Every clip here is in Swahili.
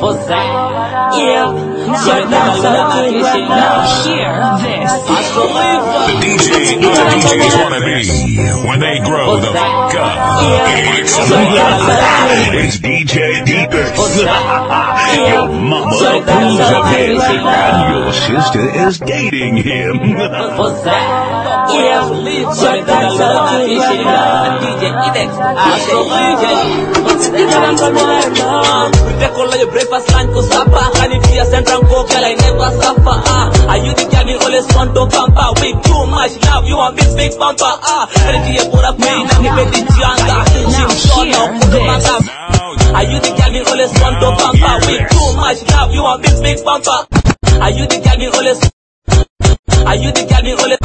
Yeah, so that's something right now. Share this. The DJs want to be when they grow the fuck up. It's DJ Deepest. Your mama approves of him, and your sister is dating him. Yeah, so that's something right now. Your breakfast, lunch, or supper. And if you're central girl, I never suffer. Are you the girl you always want to pamper? With too much love, you want this big bumper. And if you're gonna queen, I'm a bit younger. Are you the girl you always want to pamper? With too much love, you want this big bumper. Are you the girl you always? Are you the girl you always?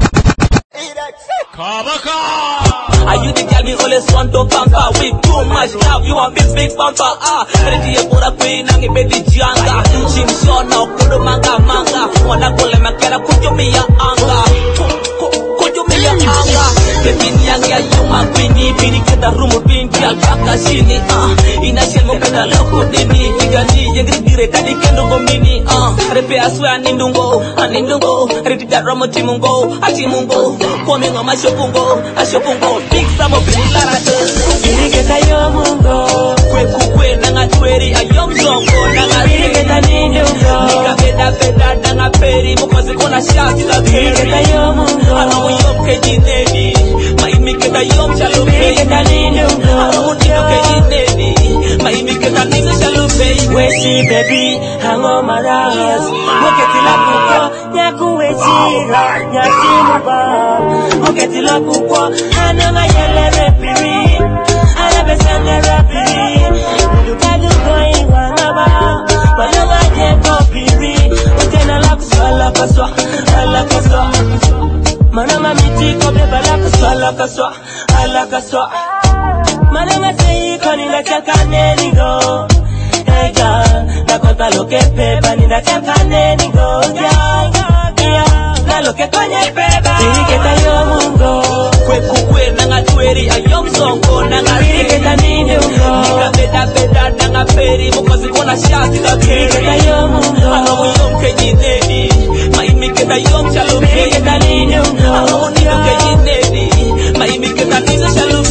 Are you the girl you always want to pamper? With too much love, you want this big bumper. Ready to put a queen and a baby janga. Jim Shona, Kudu Manga Manga. Wanna go let my cara, could you be your anger? Could you be your anger? The Binyanga, you my queenie, Bini, get the room of being Kia Shini. In a shell of the local Dini, Igani, Yagri, Kadi Kendo Mini. Repair swear Nindungo, ready that Romotimungo, Ajimungo, coming on my shopungo, big some of the Larate. Irigeta yomungo, Kwe, Nanga Tweri, a young zongo, Nanga irigeta nindungo, Nika Beda, Nanga Peri, because it's gonna shout to the irigeta yomungo, I know you can Navy, my Miketa Yom Shalom, irigeta nindungo, I know you can Navy, my Miketa Nina Shalom, wait see baby, hang on my eyes, look at the lakuko, nyaku wechira, nyakimuba, look at the lakuko, ananga yele repiri, anabesanga repiri, lukalu going wangaba, wanama jeko piri, utena lakuswa lakaswa, manama mitiko beba lakaswa, alakaswa, manama teiko ninachaka nenigo, hey girl, nakota loke pepa, ninachaka nenigo, na loke kwenye pepa, irigeta yomungo, Kwe, Nanga Tweri, a young zongo, Nanga irigeta nindungo, Nika Beda, Nanga Peri, because it's gonna shout to the irigeta yomungo, I know you can Navy, my Miketa Yom Shalom, irigeta nindungo, I know you can Navy, my Miketa Nina Shalom,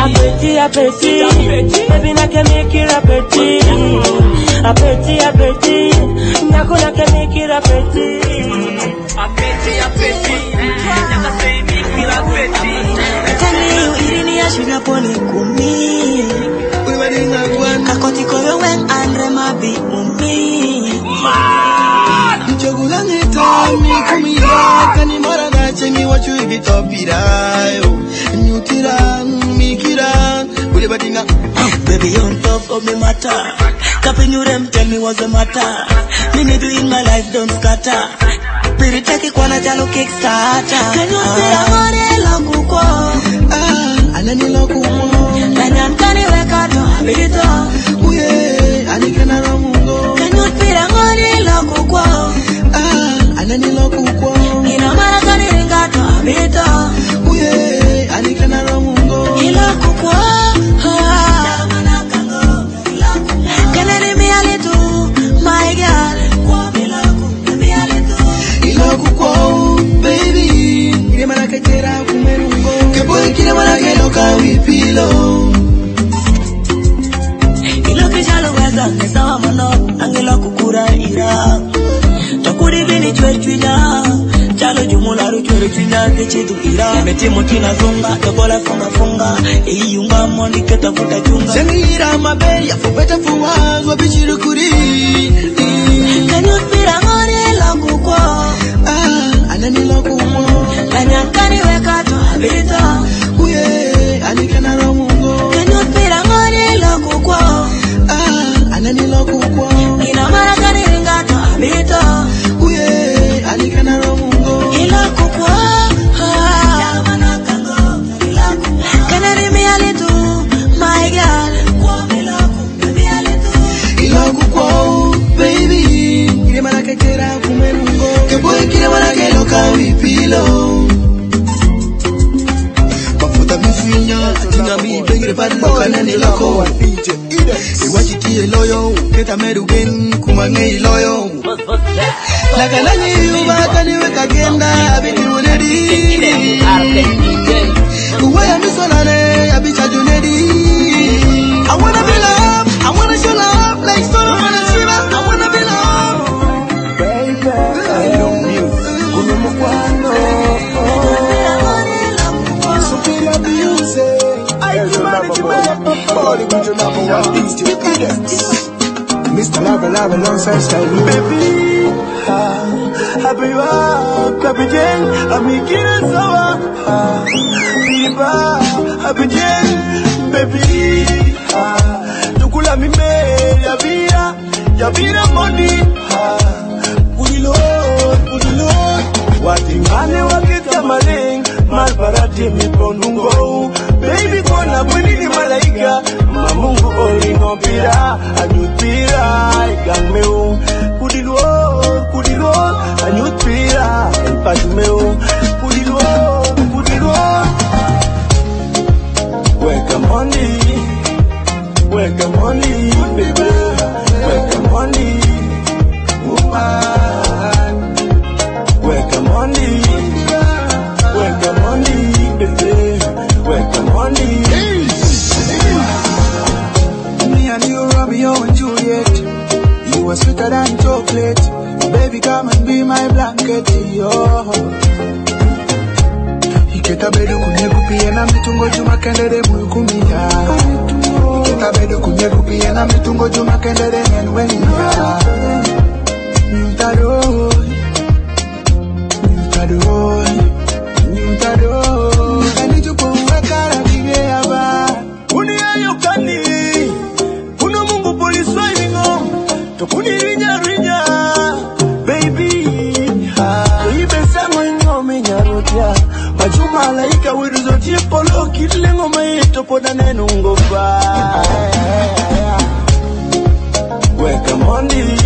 Apeti, baby na can make it apeti, nakuna can make it apeti, kani irini ya shina poni kumi, kakoti koyo wen andre mabi umi, Chogulani tami kumira kani maranga chengi wachu ibitopirayo nyutira mikira ule batinga baby on top of me matter, tapping you them tell me what's the matter, me do in my life don't scatter, piri take kwana jalo kickstarter, can you see amore langu ko, anani lokumo lanyan kani weka to habito, uye anikena romungo, can you see amore langu ko, anani lokumo ina mara kani ringa to habito, uye anikena romungo, ila kukwa, my girl, ilokuko baby, ile manake tera kumerungo, keboy kile manake loka wipilo, ilokishalo weza nesawa mono, angela kukura ira, takuri bini chwechwina, chalo jumula ruchwere chwina kechidu ira, metimo tina zonga, tokola funga, iyunga moni keta futa chunga, sengira mabe ya fupeta fuwaz wabichiru kuri, kanyo spira ngore langu kwa, anani lokumo, kanyankani weka to habita, uye anikena romungo, kanyo spira ngore langu kwa, anani lokumo, ina mara kani ringa to habita, uye anikena romungo, ila kukwa, kanari mi alitu, my girl, ilokuko baby, ile manake tera kumerungo, keboy kile manake loka wipilo, mafuta mifinya, atina mi bengire padi loka nani loko, iwachi tie loyo, keta merugen kumange loyo. Like anani yuba kani weka genda, abiti unedi. Uwe ya misolane, abita junedi. I wanna be loved, I wanna show love, like Solomon and Shiva. I wanna be loved, baby. I love you, kunumukwano. So feel up you say, I humanity man, body with your number one things to evidence. Mr. Lava Lava alongside style, baby. Happy walk, happy day, I'm making it so. Happy day, baby. Tukula mime, ya vira money. Pudi Lord. Watingane wakita maling, malbarati miponungo. Baby kona mwini ni malaika, mamungu olingo pira, anyutira, ikanmeu. Pudi Lord, anyutira, empasmeu. Pudi Lord. Welcome honey, baby. Welcome honey, woman. Welcome honey, baby. Welcome honey. Me and you, Romeo and Juliet. You are sweeter than chocolate. Baby, come and be my blanket, yo. Iketa bedo kunyegu pia na mitungo juma kendere mukumia. Iketa bedo kunyegu pia na mitungo juma kendere nenwenia. Nyutadoi. Eni jupo uwekara bige yaba. Uni ayukani. Uno mungu poliswa ilingo. Tokuni rinya. Baby. Ibe semo ingo minyarotia. Majuma laika wiruzotie polo kilengo maito poda nenungo ba. Welcome honey,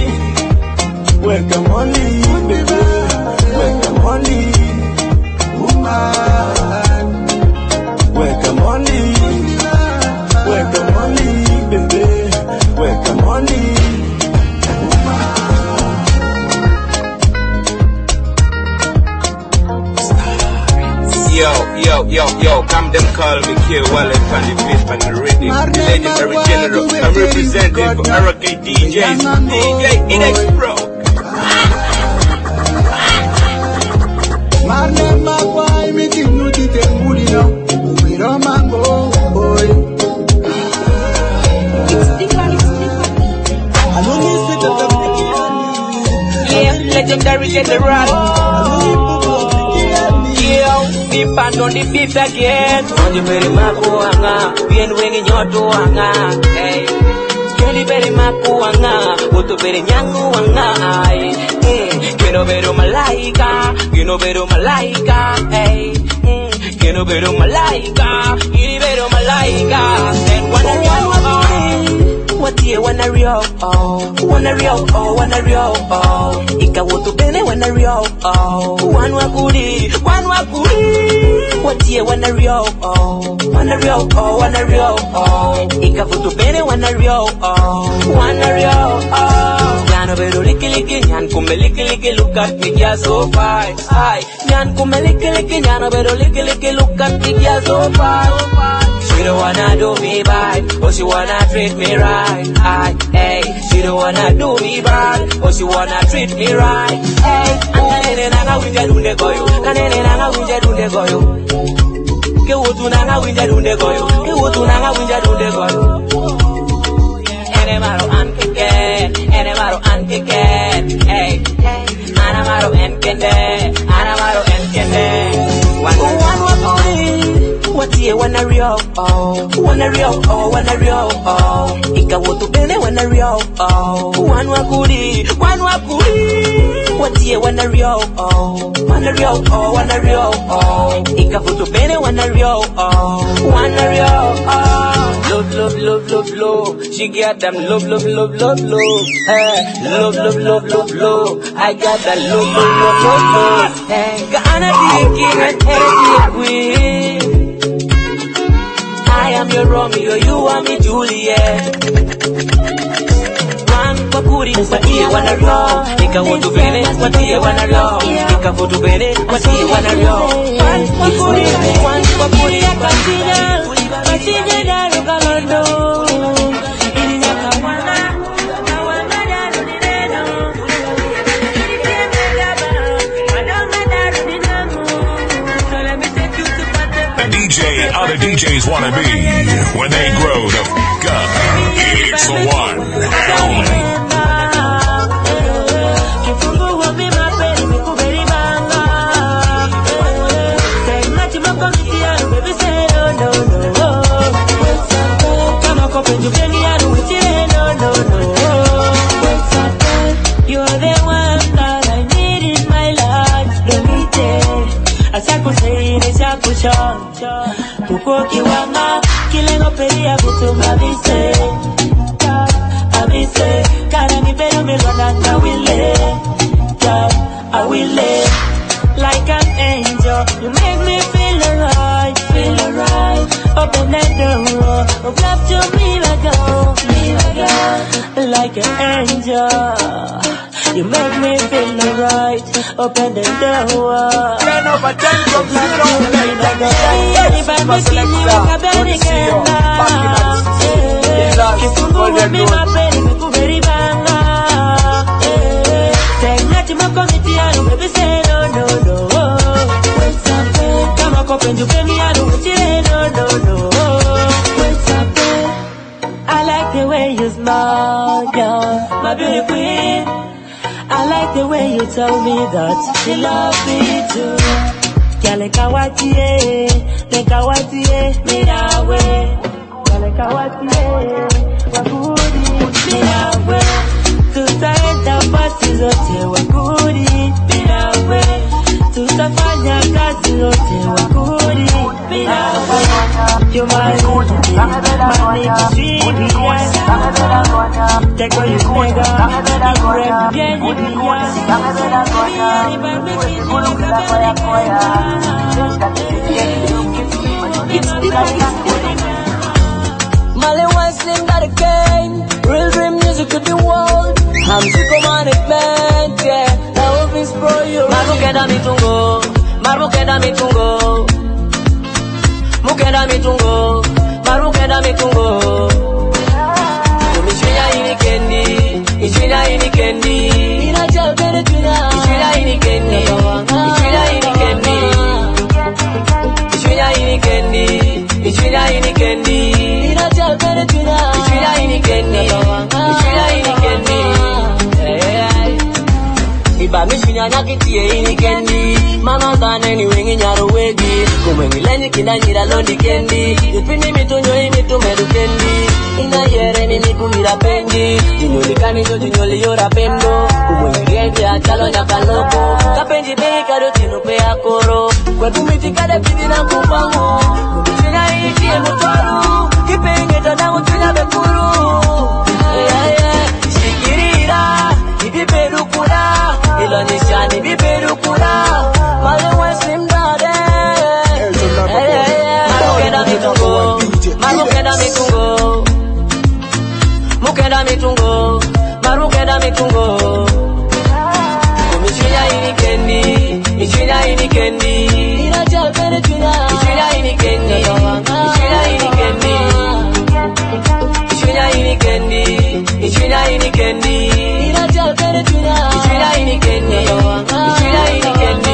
baby. Welcome honey, woman. Welcome honey, baby. Welcome honey, woman. Yo, come them call me Kill Wallet on the beat and the rhythm. The legendary general, I'm representing for RK DJs, DJ Inex Pro. Marne magwai mikimu titembuli no, umiro mango boy. Yeah, legendary general. Deep and on the beat again. On the very makuanga, bien wengi nyoto wanga. Hey, Kelly very makuanga, uto very nyangu wanga. Kino beru malaika, hey. Kino beru malaika, kini beru malaika. And one wanna real, wanna real. Ika woto bene wanna real, one wakuri. Watie wanna real, Ika woto bene wanna real, Nyano beru liki, nyan kume liki, look at me, yeah, so fine. Nyan kume liki, nyano beru liki, look at me, yeah, so fine. She don't wanna do me bad, but she wanna treat me right. Hey, she don't wanna do me bad, but she wanna treat me right. Hey, kanene nanga winja dunde goyo. Ke wotu nanga winja dunde goyo. Ene maro ankeken. Hey, ana maro enkende. Watie wanna real, Ika wotu bene wanna real, one wakuri. Watie wanna real, Ika wotu bene wanna real, Love, she got them love. Hey, love. I got that love. Hey, gonna be a king and be a queen. I am your Romeo, you are me Juliet. watie wanario ikawotu bene watie wanario ikawotu bene watie wanario wakuri wakuri kasije daru kalondo ilinyaka wana daru dineno The DJ other DJs wanna be when they grow the fuck up. It's the one and only. You're the one that I need in my life. Asakusei chakusho kukoki wanga kilengo peria kutuma bise abise kana ni bero melona na wile I will live like an angel. You make me feel alright. Open the door of love to me like an angel. You make me feel alright. Open the door. 10 over 10 from 0 I like the way you smile, girl, my beauty queen. I like the way you tell me that she loves me too. Girl, kawatie, mirawe. Girl, kawatie, wakudi, mirawe. Tutaenda pasi zote wakudi, mirawe. Tutafanya kazi zote wakudi, mirawe. You're my good, my name is Vivian. Take what you nigga, Mali wine slim that again. Real dream music to the world. I'm sick of management, yeah. That will be spoil you. Marukeda mitungo, marukeda mitungo. Mukeda mitungo, marukeda mitungo. Ishina ini kendi, ishina ini kendi. Ina jalbere tuna. Ishina ini kendi, ishina ini kendi. Ishina ini kendi, ishina ini kendi. Ina jalbere tuna. Ishina ini kendi, ishina ini kendi. Iba mishina nakitie ini kendi. Mama zane ni wengi nyaro wegi. Kumwengi lenyi kinanyira londi kendi. Yupini mitunyo imitu medu kendi. Ina yere ni nikumira penji. Jinyoli kamizo jinyoli yora pendo. Kumwengi rente achalo nyakaloko. Kapenji bei kado tinupe ya koro. Kwe kumiti kade pidi na kumpangu. Kumishina iikie mutaru. Kipenge tadangu tunya bekuru. Shikirira, ibiberu kura. Ilonishani biberu kura. Male weslim dade. Marukeda mitungo, marukeda mitungo. Mukeda mitungo, marukeda mitungo. Ishina ini kendi, ishina ini kendi. Ina jalbere tuna. Ishina ini kendi, ishina ini kendi. Ishina ini kendi, ishina ini kendi. Ina jalbere tuna. Ishina ini kendi, ishina ini kendi.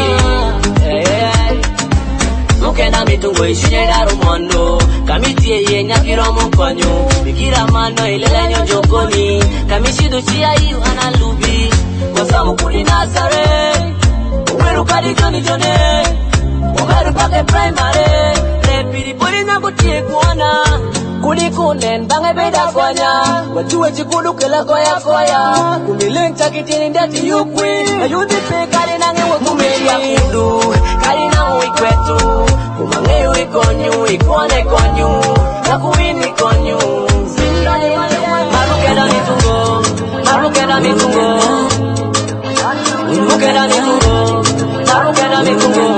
Mukeda mitungo ishine daru mondo. Kamitie ye nyakiro mukonyo. Bikira mano ilelenyo jokoni. Kamishidu chia iu analubi. Wasamu kuli Nazare. Uweru kadi joni jone. Uweru pake primary. Repiri puli nakutie kuona. Kuli kunen bange beda kwanya. Wajue chikudu kela koya koya. Kumilencha kitini ndeti yukwi. Ayundi pe kari nange wakumeli ya kudu. Kari nangu ikwetu. Kumange uikonyu, ikone konyu. Nakuini konyu. Marukeda mitungo, marukeda mitungo. Mukeda mitungo, marukeda mitungo.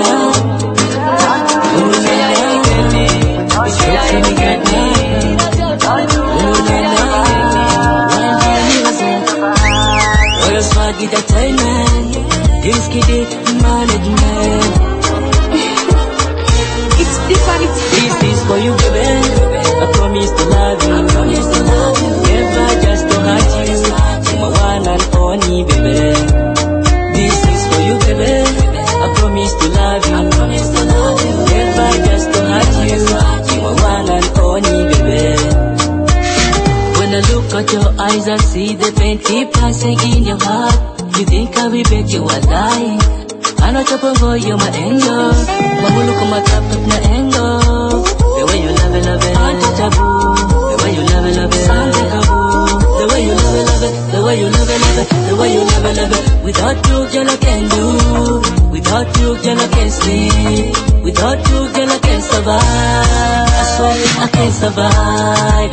Ishina ini kendi, ishina ini kendi. look at your eyes, I see the pain keep passing in your heart. You think I will beg you are dying. I know chop over you're my angel. Mama look on my top of my angle. The way you love it, untouchable. The way you love it, unbreakable. The way you love it, the way you love it, the way you love it. Without you, girl, I can't do. Without you, girl, I can't sleep. Without you, girl, I can't survive. I swear I can't survive.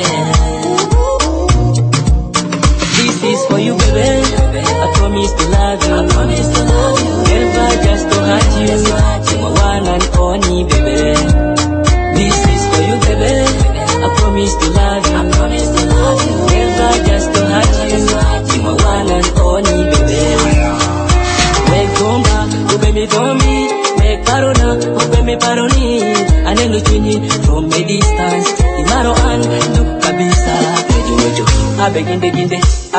This is for you, baby. I promise to love you. I promise to love you. Never just to hurt you. You're my one and only, baby. This is for you, baby. I promise to love you. I promise to love you. Never just to hurt you. You're my one and only, baby. Make gomba, baby, don't me. Make parona, baby, paroni. And then look from a distance. Imaro and look kabisa. I begin the ginde,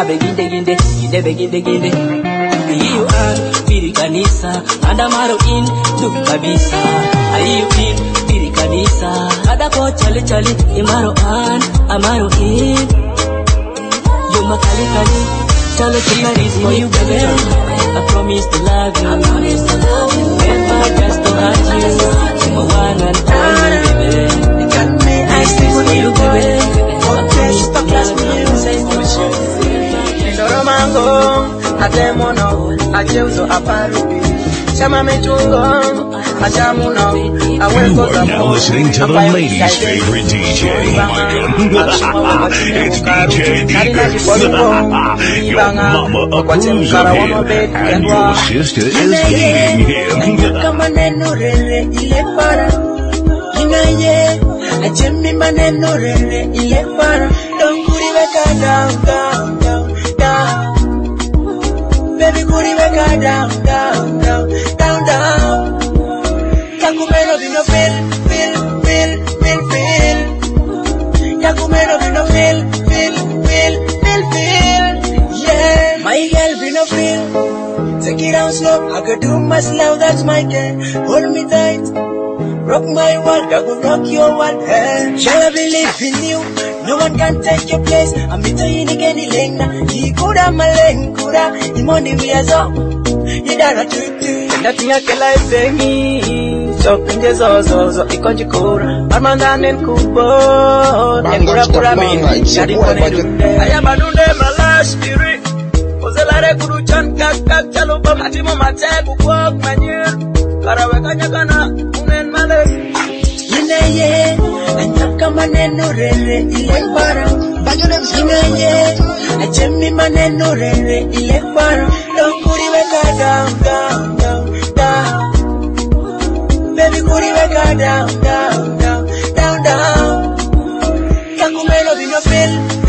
you are Piri Kanisa, and Amaro in, look kabisa. I you in Piri Kanisa, Adako Chali, Imaro and Amaro in. You makali, Chalo Chali for you, baby. I promise to love you, I promise to love you. Never just to hurt you, you're my one and only, baby. You got me, I sing for you, baby. I promise to love you. Ndoromango, atemono, acheuzo aparubi. Chama metungo, achamuno, You are now listening to the ladies' favorite DJ. It's DJ Deepest. Your mama approves of him, and your sister is dating him. Achemi maneno rere ile para. Don't kuri weka down. Baby kuri weka down. Yakumeno vino feel. Yakumeno vino feel. Yeah, my girl vino feel. Take it down slow, I could do my slow, that's my game. Hold me tight. Rock my world, I will rock your world. Shall I believe in you? No one can take your place. I'm between again, Elena. He could have my lane, could have. The money we are so. You don't do. Nothing I can like me. So, in the zozo, Ikonjikura. Armanda and Kubo. And Gura me. I am a new name, my last spirit. Was a lot of Guruchan, Kak, Chalupa, Matimo, Matek, walk, Manu. Karawakanyakana. Inaye, anyaka maneno rere ile para. Inaye, achemi maneno rere ile para. Don't kuri weka down. Baby kuri weka down. Yakumeno vino feel.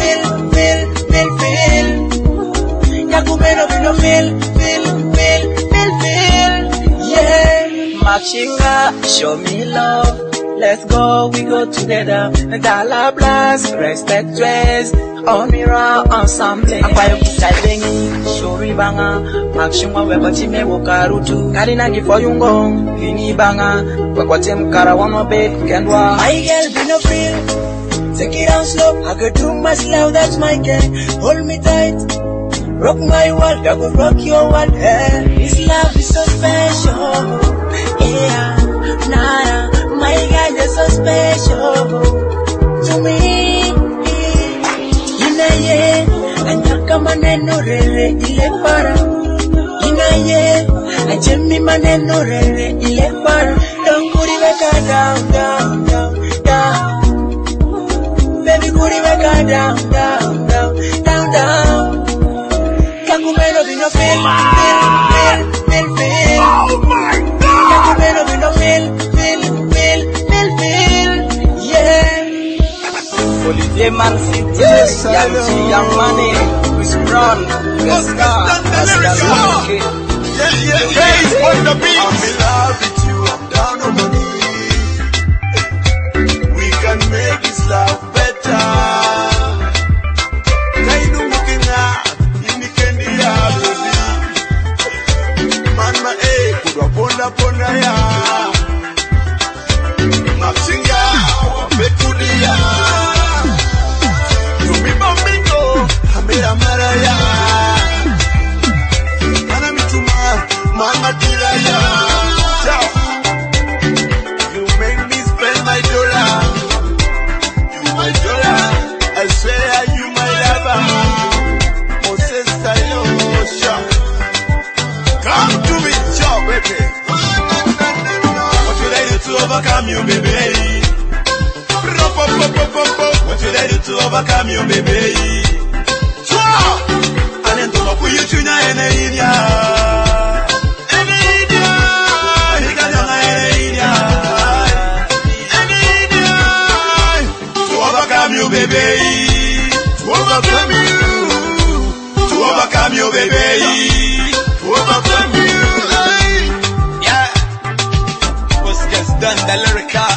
Yakumeno vino feel. Yeah. Machinga, show me love. Let's go, we go together. Dollar blast, respect dress. On mirror, ensemble. Apayo kitabengi, shori banga. Machinga weba chime wokarutu. Karinangi for yungong, vini banga. Wakwate mkara wano bed, kendwa. My girl, be no feel. Take it down slow, I could do my slow, that's my game. Hold me tight. Rock my world, I will rock your world. This love is so special. Yeah, nah, my God, you're so special to me. Inaye, anyaka maneno rere ile para. Inaye, achemi maneno rere ile para. Don't kuri weka down. Baby kuri weka down. Yakumeno vino feel. Oh my God! Yakumeno vino feel. Yeah. Holiday Man City, young money, Chris Brown, Scar, Yeah, on the beat. I'm in love with you, I'm down on my knees. We can make this love better. Pona ya Maxinga Pekudia You be bambino to overcome you, baby. So, and then to look for you to know in India. In India, he got on India. In India, to overcome you, baby. To overcome you. To overcome you, baby. To overcome you. Yeah. What's gets done, the lyrica.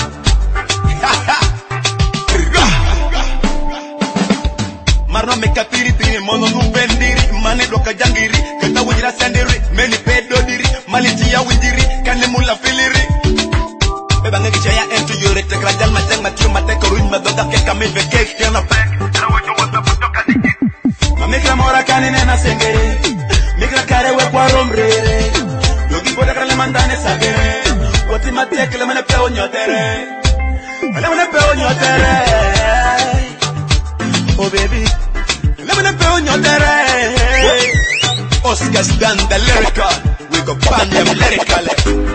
Marno me kapiri tiri mono numbendiri mane doka jangiri kata wujira sendiri meni pedo diri maliti ya wujiri kane mula filiri beba ngeki chaya ento yore te krajal mateng matio mate koruñ ma doga ke kame veke kena pe na wojo wota butoka diki mamekra mora kanine na sengere mikra kare we kwa romrere yogi boda krale mandane sagere woti mate kle mane pe onyotere mane pe onyotere oh baby let me know on your day. Oscar's done the lyrical. We go ban them lyrically.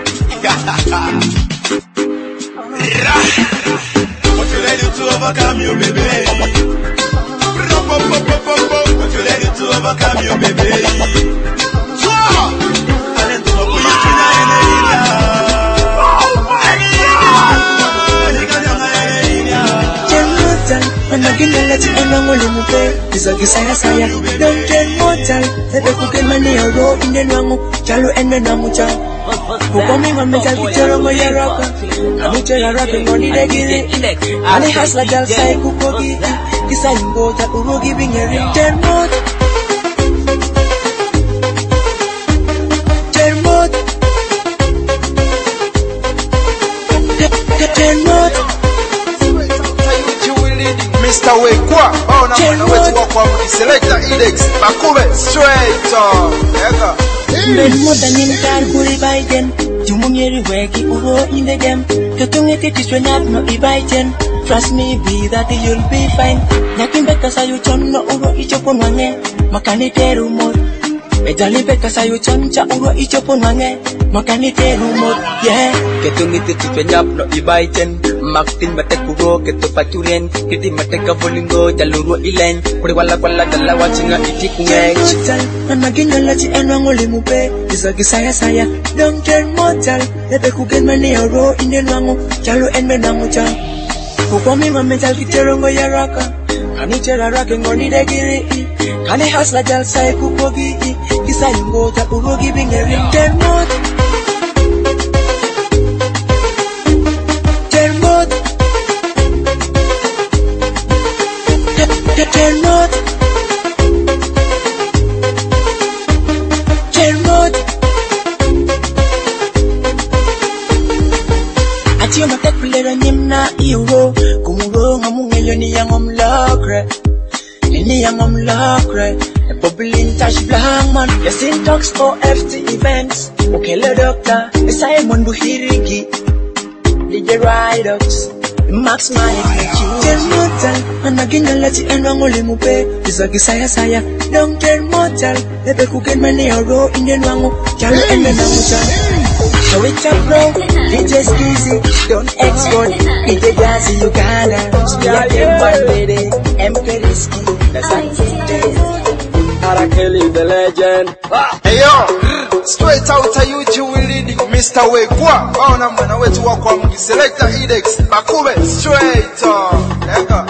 What you ready to overcome you, baby? What you ready to overcome you, baby? I didn't know who you and again I let you end on only move. Is a gisaya. Don't get mortal. Let the cook and money or roll in the Nango, Jalo and the Namucha. Who come in and make a picture of my rock. I'm a rapping on the regular. And it has like a psycho cookie. Design boat at Uro giving a return mode. Turn mode. Mr. Wekwa, oh na mwana wetu wakwa mkiselekta Idex, Bakube, straight on, eka. Ben moda nimkar kuri baiten, jumunyeri weki uro in the game. Ketunge kitiswe nap no ibaiten, trust me be that you'll be fine. Nyakin beka sayu chon no uro ichopon wange, makani teru mod. Ejali beka sayu chon cha uro ichopon wange, makani teru mod, yeah. Ketunge kitiswe nap no ibaiten. Maktin mate kuro keto paturen kiti mate kavolingo jaluro ilen kuri wala jala wachinga iti kungeng and magina lati enwango limupe isa gisaya don't turn mortal lebe kugen mani oro inde nwango jalo enme nango cha kukomi mameta kiterongo ya raka kani chera raka ngoni degiri kani hasla jal sai kukogi kisayungo ta urogi bingeri turn mortal Atiyo matekulera nyimna iwo kumuro ngamungelyo niyangom lakre niyangom lakre Bubbling touch blank man Yasin talks for FT events Okele doctor Simon Buhirigi DJ Ridox Max Mike Turn mortal and again lati enwango limupe Isa gisaya Don't turn mortal Lebe kugen mani oro Indian wango Jalo ende namuta So it's a pro DJ Skizzy Don't export DJ Gazi Uganda Spia M1 lady MK Risky That's a Arakeli the legend. Hey yo, straight out of YouTube we leading Mr. Wekwa. Oh na mwana wetu wakwa mkiselekta Idex, Bakube, straight on. Eka.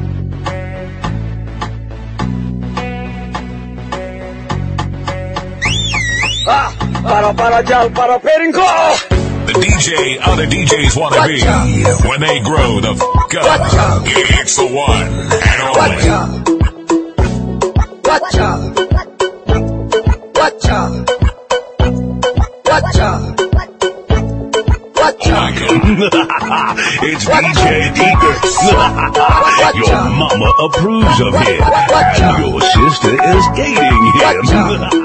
Para jal, para perinko. The DJ other DJs want to be when they grow the fuck up. It's the one and only. Watch out. It's DJ Deepers. Your mama approves of him, and your sister is dating him.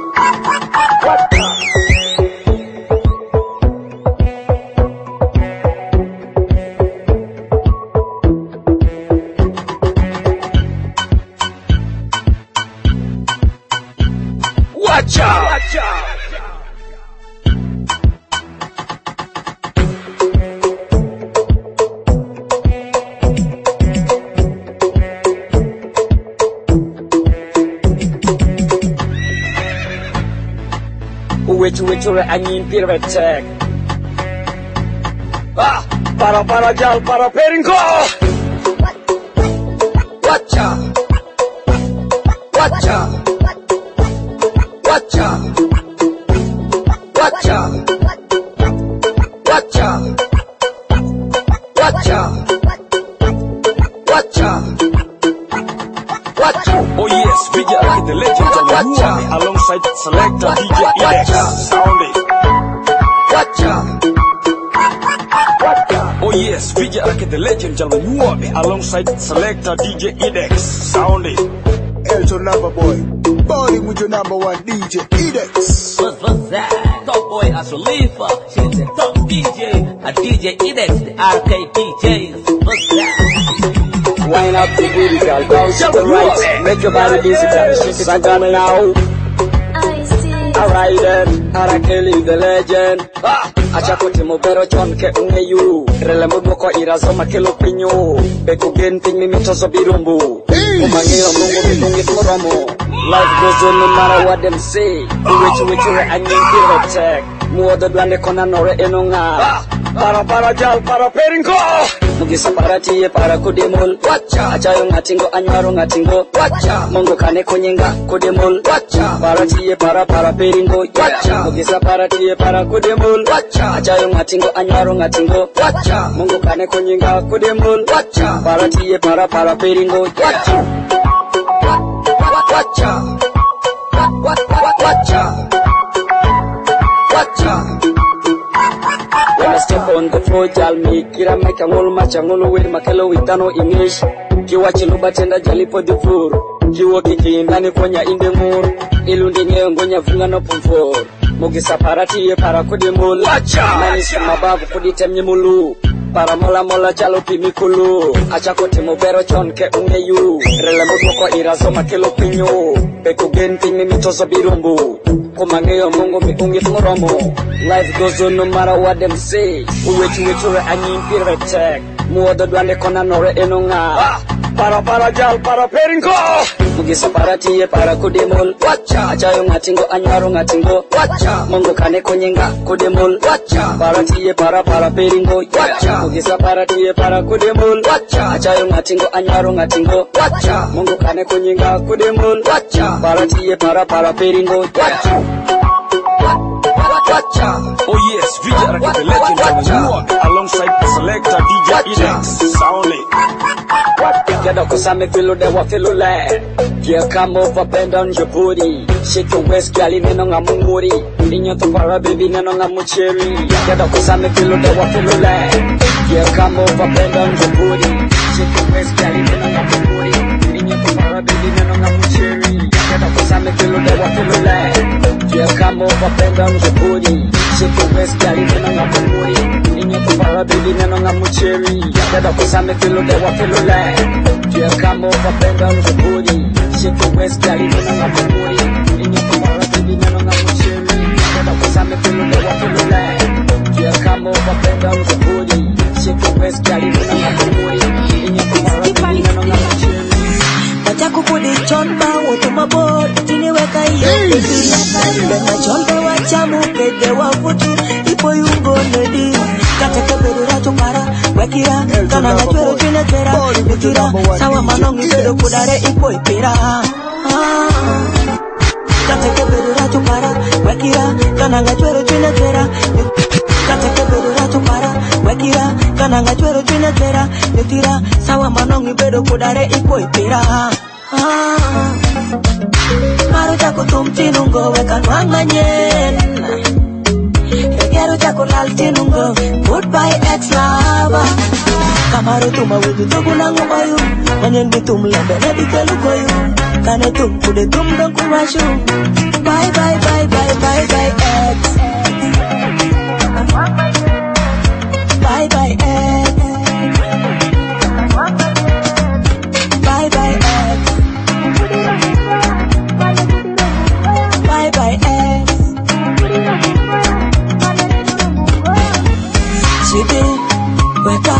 Watch out! Uwe angin piretek. Para jal para peringko. Watcha. Oh yes, Vijay Arake the legend and alongside selector DJ Edex. Sound it. Oh yes, Vijay Arake the legend and alongside selector DJ Edex. Sound it. Elton Number Boy, balling with your number one DJ Edex. What's that? Top boy as Khalifa, she's a top DJ, a DJ Edex, the arcade DJs. What's that? Wind up the booty, girl, bounce to the right. Make your body dizzy, girl, shake it and down now. Alright then, Arakeli the legend. Achakote mobero chon ke ungeyu. Rele muboko irazoma kelo pinyo. Beku genting mimitoso birumbu. Umangiro mungu mitungi toromo. Life goes on no matter what them say. Uwe angin piretek. Muodo blande kona nore enonga. Para jal para peringko. Mugisa para tiye para kudemol. Achayo ngatingo anyaro ngatingo. Mongo kane konyenga kudemol. Para tiye para peringo. Mugisa para tiye para kudemol. Achayo ngatingo anyaro ngatingo. Mongo kane konyenga kudemol. Para tiye para peringo. When I step on the floor, jal me kira make angolo machangolo we makelo witano English. Kiwa chiluba tenda jali po the floor. Kiwa kiki ndani konya indemur. Ilundi ngonya funga no pumfor. Mugisa parati ye para kudemul. Mani mabavu kuditemye mulu. Para mola chalo pimikulu. Achakote mobero chon ke ungeyu. Rele mutoko irazoma kelo pinyo. Beku genting mimitoso birumbu. Kumangeyo mungu miungi tumuromo. Life goes on no matter what them say. Uwe angin piretek. Muodo dwande kona nore enonga. Para jal para peringko. Mugisa para tiye para kudemol. Achayo ngatingo anyaro ngatingo. Mongo kane konyenga kudemol. Para tiye para peringo. Mugisa para tiye para kudemol. Achayo ngatingo anyaro ngatingo. Mongo kane konyenga kudemol. Para tiye para peringo. Oh yes, Vijay Arake the legend and alongside selector DJ Edex. Sound it. Get kusame filo de wa filo le. Here come over, bend down your booty. Shake your waist, girl, neno ngamunguri. Inyo to para baby neno ngamucheri. Get kusame filo de wa filo le. Here come over, bend down your booty. Shake your waist, girl, neno ngamunguri. Inyo to para baby neno ngamucheri. Get kusame filo de wa filo le. Here come over, bend down your booty. Shake your waist, girl, neno ngamunguri. Inyo to para baby neno ngamucheri. Get kusame filo de wa filo le. Here come over, bend down your booty. Shake your waist, girl, neno ngamunguri. Inyo to para baby neno ngamucheri. Get kusame filo de wa filo le. Here come over, bend down your booty. Shake your waist, girl, neno ngamunguri. Inyo to para baby neno ngamucheri. Wachaku kudi chonba woto mabor tini weka iyo Bena chonba wachamu pede wafutu ipo yungo nedi Kateke bedu rato para wekira Kana ngachwero chine tera Wekira sawa manongi bedo kudare ipo ipira Kateke bedu rato para wekira Kana ngachwero chine tera Kateke bedu rato para wekira Kana ngachwero chine tera Wekira sawa manongi bedo kudare ipo ipira Maro chako tumtinungo weka nwanganyen Egero chako laltinungo Goodbye ex-lover Kamaro tuma wudu tugu nangu bayu Manyen bitum lembe nebi kelu koyu Kane tum kude tum don kumashu Bye bye bye bye bye bye ex Bye bye ex Bye bye ex Bye bye ex Chidi weka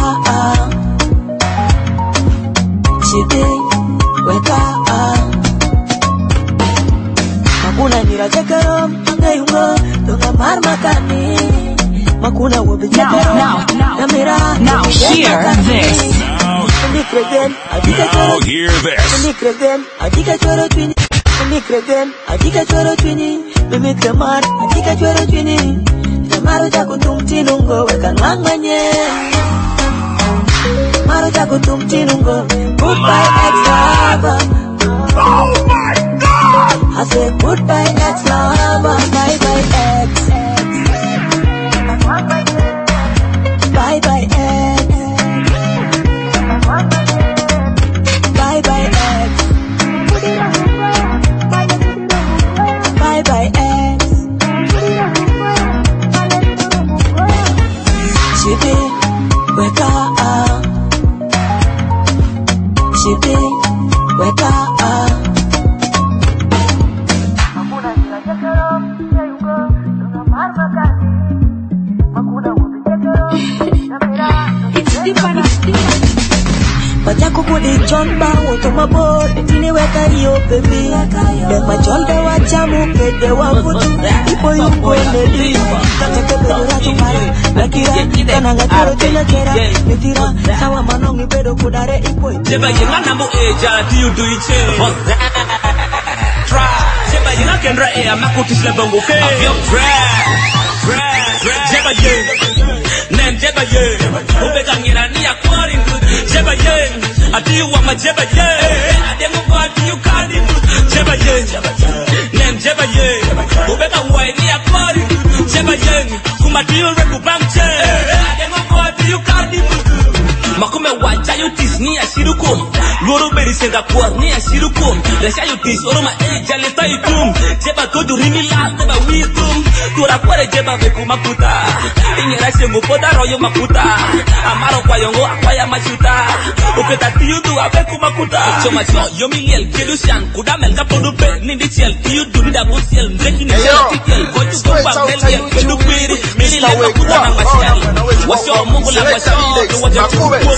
Chidi weka Makuna nira chekero Ngayungo makani makuna wobi chakero namira now hear this. Now hear this. Adika choro twini adika choro twini mimi kemar adika choro twini maro jako tumtinungo weka nganganye maro jako tumtinungo goodbye ex-lover. Oh my God! I said goodbye ex-lover. Bye bye ex. Bye bye ex. Bye bye ex. Bye bye ex. Shibi, wake up. Shibi, wake up. Pajako kudi chomba woto mabor etini weka yo baby Dek macholde wachamu kede wafutu Ipo yungo nedi Kata kebedo ratu para Nakira kananga toro tila kera Nitira sawa manongi bedo kudare ipo Jeba yenga nambu eja diyu du iche Try Jeba yenga kendra ea makutis lebongo ke Avyo Jeba yenga Nen jeba yenga Ubeka ngira ni akwari Jeba yenga Adiyu wama jeba yenga Adengu kwa adiyu kadi Jeba yenga Nen jeba yenga Ubeka uwai ni akwari Jeba yenga Kumadiyu reku bangche Adengu kwa adiyu kadi Makume wacha yutis ni ashirukum Loro beri senga kwa ni ashirukum Lesha yutis oroma eja leta itum Jeba kodu ringi la teba wisdom Tura kware jeba veku makuta Ingera shengu poda royo makuta Amaro kwa yongo akwaya machuta Upeta tiyudu aveku makuta Choma cho yomi yel kedu shan Kuda melga podu pe nindi chel Tiyudu nida busiel mreki ni chel tikel Koju gomba mel yel kedu kwiri Miri leka kuda na mashel Washo mungu la washo Wajo chuku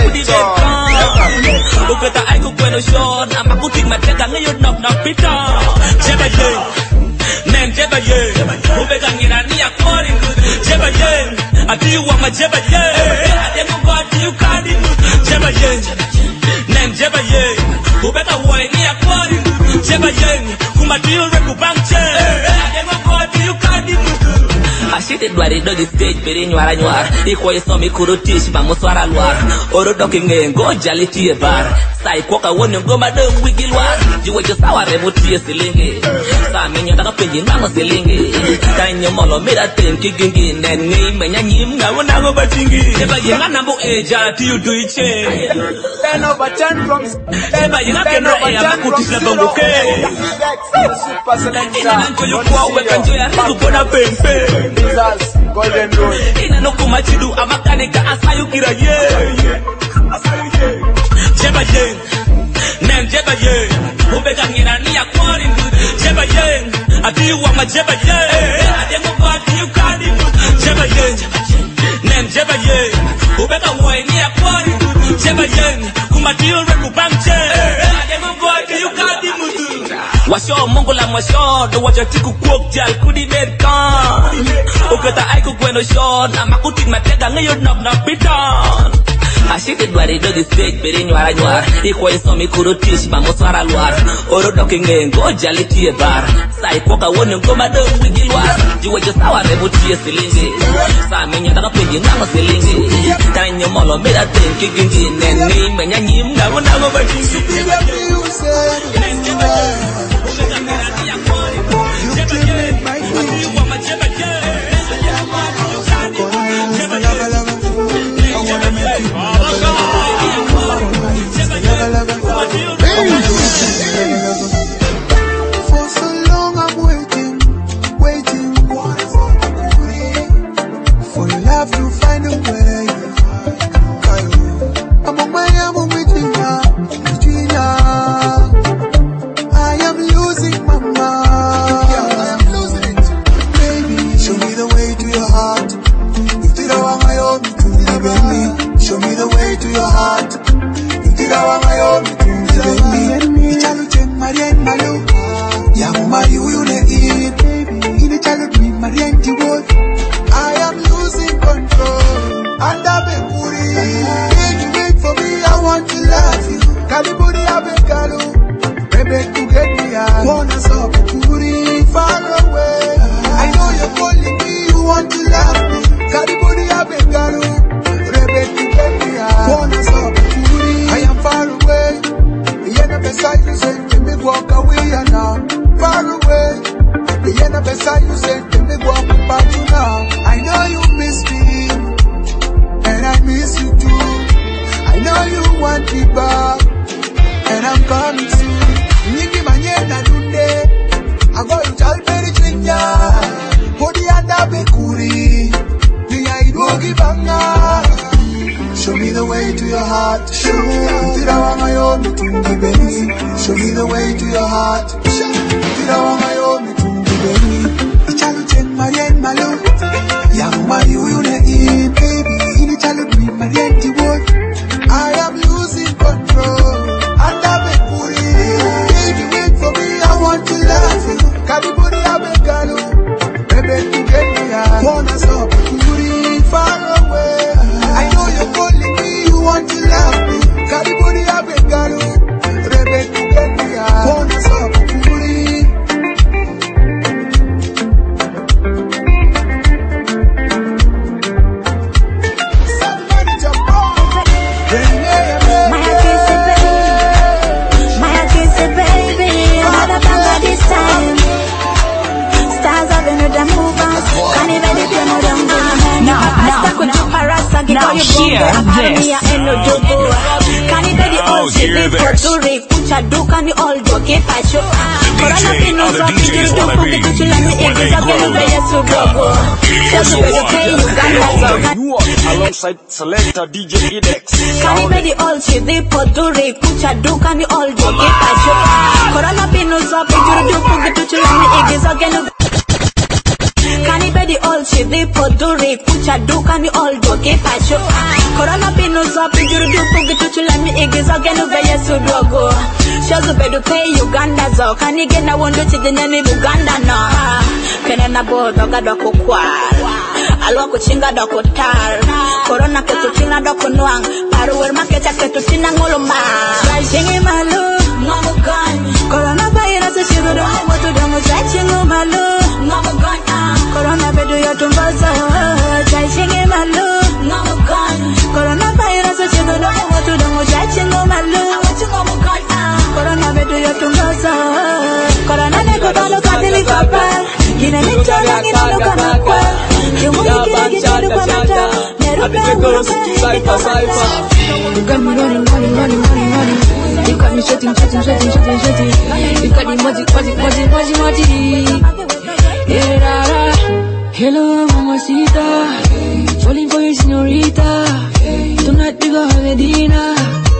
Uketa aiku kweno shon Ama kutik mateka ngayon knock pita Jeba ye Nen jeba ye Ubeka ngira ni akori Jeba ye Adiyu wama jeba ye Adengu kwa adiyu kadi Jeba ye Nen jeba ye Ubeka uwai ni akori Jeba ye Kumadiyu reku bangche Adengu kwa adiyu kadi Ashite dwari do the stage beri nyuara Iko yesomi kurutish ba muswara luar Oro doki ngengo jali tiye bar Sai koka wone ngoma do wigil war Jiwe jo sawa revu tiye silingi Sa menyo daga penji nango silingi Kanyo molo mira tenki gingi Nen ngi menya nyim nga wona ngo batingi Eba yenga nambu eja tiyu do iche 10 over 10 from Eba yenga kendra ea makutis lebongo ke Super Selector. Ina nanko yukwa uweka njoya rizu bona pempe Jesus, Golden Road. Ina no kumachidu amakanika asayu kira ye Jeba ye Nen jeba ye Ubeka ngira ni akwari Jeba ye Adiyu wama jeba ye Adengu kwa adiyu kadi Jeba ye Nen jeba ye Ubeka uwai ni akwari Jeba ye Kumadiyu reku bangche Adengu kwa adiyu kadi Washo mungu la mwasho Do wajo tiku kuok jal kudi medkan Uketa aiku kweno shon Ama kutik matega ngayon knock piton Ashite dwari do the stage beri nyuara Iko yesomi kurutish ba muswara luar Oro doki ngengo jali tiye bar Sai koka wone ngoma do wigil war Jiwe jo sawa revu tiye silingi Sa menyo daga penji nango silingi Kanyo molo mira tenki gingi Neni menya nyim nga wona ngo batingi For so long I'm waiting for your love to find a way. I'm on my own waiting now. I am losing my mind. Baby, show me the way to your heart. If you don't want my own, baby, show me the way to your heart. If you don't want my own, baby, Chalo chen Marian Malo, Yamu Mari Uyune in, Chalo dream marienti boy. I am losing control. And I've been Can you wait for me? I want to love you. Kaliburi abekalu. Baby, to get me out. Wanna stop Puri far away. I know you're calling me. You want to love me. Kaliburi abekalu. Baby, to get me out. Wanna stop Puri. I am far away. The end of the side you said, let me walk away and now. Far away. The end of the side you said, let me walk back to now. I know you miss me, and I miss you too. I know you want me back, and I'm coming soon. Niki manyena dunde, I go to Chalperi Chinya, Podi anda bekuri, ni aidogi banga. Show me the way to your heart. Show me the way to your heart. Ichalu chen marien malo. Yang mayu yune baby. Ini chalu green marien boy. I am losing control. Anda bekuri. Baby wait for me. I want to love you. Kadiburi abekalu. Baby to get me out. Wanna stop Kuri far away. I know you're calling me. You want to love me. Kadiburi abekalu. Baby to get me out. Wanna stop Kuri. Now hear this. Alongside selector DJ Edex. Kanibedi all shit they podure kucha duka ni all joke pacho. Corona pinus up juru duku tuchulani igizo genu. Kanibedi all shit they podure kucha duka ni all joke pacho. Corona pinus up juru duku tuchulani igizo genu veye sudogo. Shozu bedu pay Uganda zo kanigena wondo chidineni Uganda na. Kenena bodo gado kukwara. Alwa kuchinga doko tar. Corona ketutina doko nuang. Paruwer maketa ketutina ngoloma. Shingi malu ngomugani. Corona virus shigo do moto do muzachingo malu ngomugani. Corona bedu yotumbaza. Shingi malu ngomugani. Corona virus shigo do moto do muzachingo malu ngomugani. Corona bedu yotumbaza. Corona neko balo kadili papa. Gina mitala gina luka nakwa. You want to get it, you look at that. Never you got me running. You got me shutting. You got the magic. Yeah, hello, mamacita. Falling for you, señorita. Tonight we go have a dinner.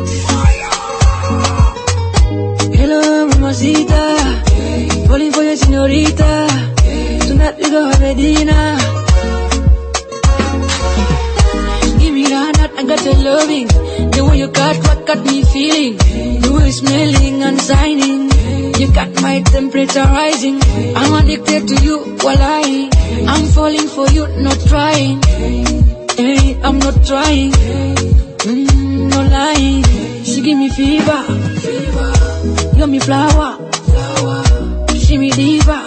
Hello, mamacita. Falling for you, señorita. Tonight we go have a dinner. I got your loving. The way you what got me feeling. The way you smelling and shining. You got my temperature rising. I'm addicted to you while I'm falling for you, not trying. Hey, I'm not trying. No lying. She give me fever. You're me flower. She me diva.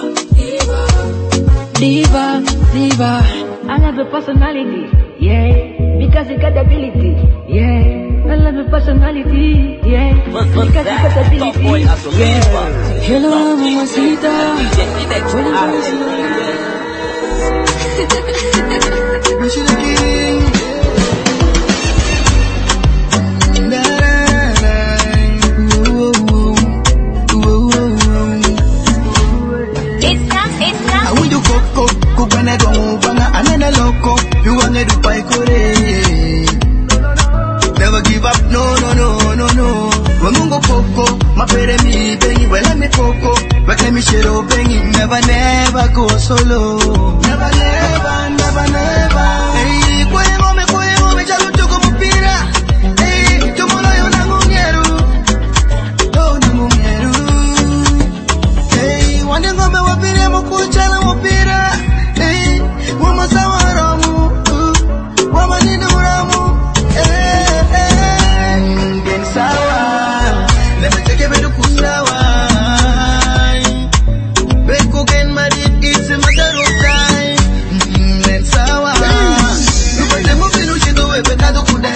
I love your personality. Yeah. Because you got ability, yeah. I love your personality, yeah. Because you got ability, yeah. Hello, mamacita. I want you go, bana don't bana, anana loco. You want to do by never give up, no. When you go poco, my pere mi bengi, well let me poco, but let me share o bengi, never go solo. Never. Hey, me chalo tu como pira. Hey, tu mola yo nangungeru. Hey, wande ngome wapire mo kuchala mo pira. Hey. sawaramu wamani duramu Gen sawa let me take a bit of kusawa Beko gen married it's a matter of time Gen sawa Nupate mubinu shindo we pekado kude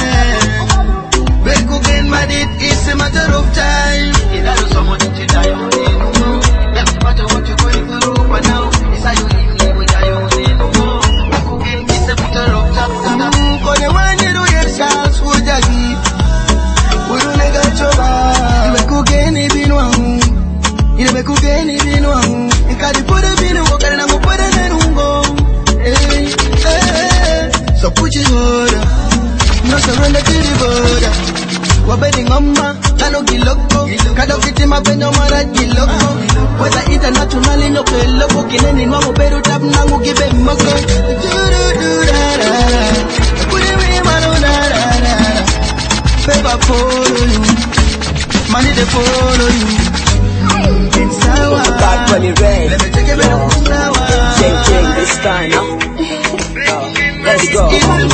Beko gen married it's a matter of time Idalo somo nchitayo ninu Let me matter what you're going through but now it's how you live with your ninu Beko gen it's a matter of time Kone wanyiru yeshas ujagi Uru nega choba Beko gen ibinwangu Ile beko gen ibinwangu Nkadi pure binu wakare na mupure nenungo So put your order No surrender to the border Wabedi ngoma, nano kiloko Kado kiti mapendo mara kiloko Weza internationally no keloko Kineni nwamu peru tap nangu kibe moko Du-du-du-da-da-da Kuri mano da-da-da-da Paper follow you Money they follow you It's sour Bad Bunny Ray. Let me take a bit of sour King this time, huh? Let's go.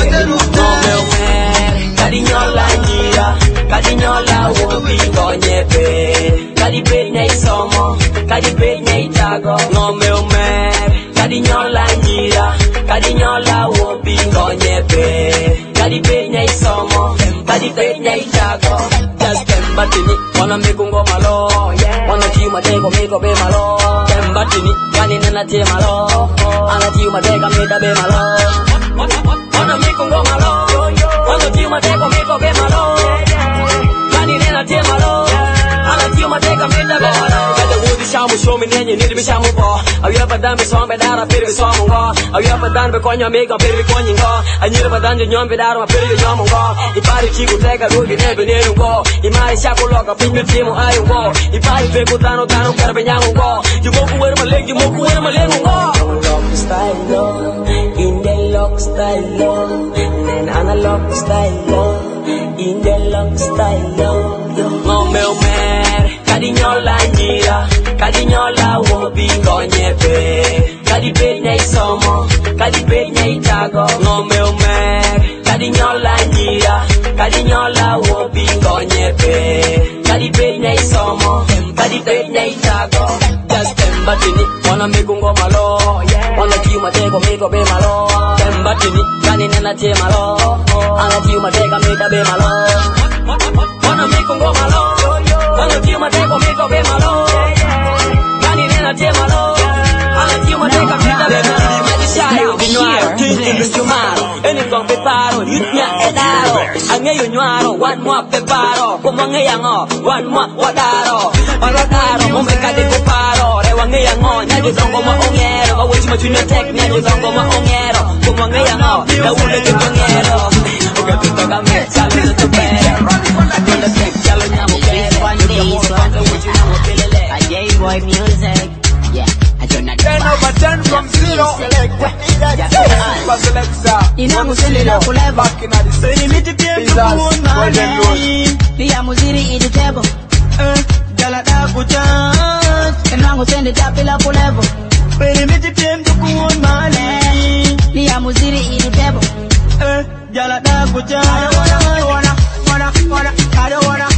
Kadinyola njira, kadinyola wobingo nyepe Kadipenya isomo, kadipenya itago Ngome umer, kadinyola njira, kadinyola wobingo nyepe Kadipenya isomo, kadipenya itago Just tembatini, wana mikungo malo Wana tiuma deko miko be malo Tembatini, yani nena te malo Ana tiuma deka mida be malo Wana mikungo malo Wana tiuma deko miko be malo Yani nena te malo Ana tiuma deka mida be malo Kada wudi shamu show me nenye nidi bishamu bo Awi abadan be song be dara piri be song ngo Awi abadan be konya mega piri be konyi ngo Anyira badan je nyom be dara ma piri be nyom ngo Ipari chiku teka rudi nebe nenu ngo Imari shaku loka pinyo timu ayu ngo Ipari peku tano tano karbe nyangu ngo Yumoku wera malengi yumoku wera malengu ngo Lock style lo In the lock style lo Nen analog style lo In the lock style lo Ngome umer Kadinyola njira Kadinyola wobingo nyepe Kadipenya isomo Kadipenya itago Ngome umer Kadinyola njira Kadinyola wobingo nyepe Kadipenya isomo Kadipenya itago Just tembatini Wana mikungo malo Wana tiuma deko miko be malo Tembatini Yani nena te malo Ana tiuma deka mida be malo Wana mikungo malo Wana tiuma deko miko be malo Yani nena te malo Ana tiuma deka mida be malo Anything preparo, yutnya edaro Angeyo nyuaro, one more preparo Como ngeyango, one more wadaro Orodaro, momeka de preparo Rewa ngeyango, nyajo zongo ma ongero Awezi machunyo tek, nyajo zongo ma ongero Como ngeyango, na ule de ongero Uga tutoka mecha, luna tupere Kunda tek, chalo nyamu kere J-Boy music Ten over 10 from zero. You know Musili forever. Back in the same Pia muziri in the table. Jalada kuchat And I'm gonna send the tapila forever. Perimiti piem tukuon mali Pia muziri in the table. Jalada kuchat I don't wanna I don't wanna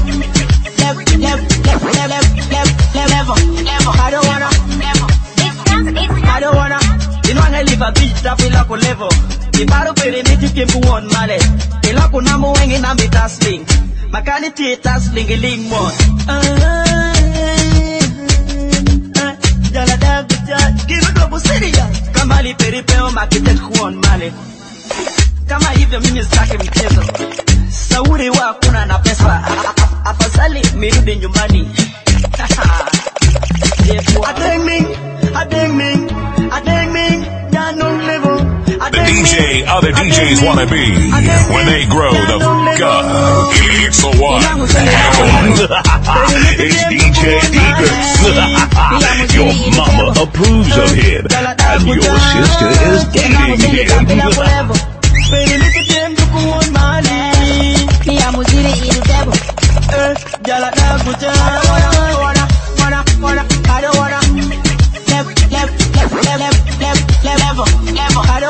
I don't wanna You know I live a beach tapila ko level Ibaro perimiti piem kuon mali Ila kunamo wengi na mitasling Makani titas lingiling mo Jalada kuchat Kino dobo siria Kamali peripeo makitet kuon mali Kama hivyo mimi sitaki mchezo Sauri wa kuna na pesa Afasali mirudi nyumbani The DJ other DJs wanna be when they grow the fuck up. It's the one and only. It's DJ Eagers. Your mama approves of him, and your sister is dating him. Pia muziri in the table. Jalada kuchat I don't wanna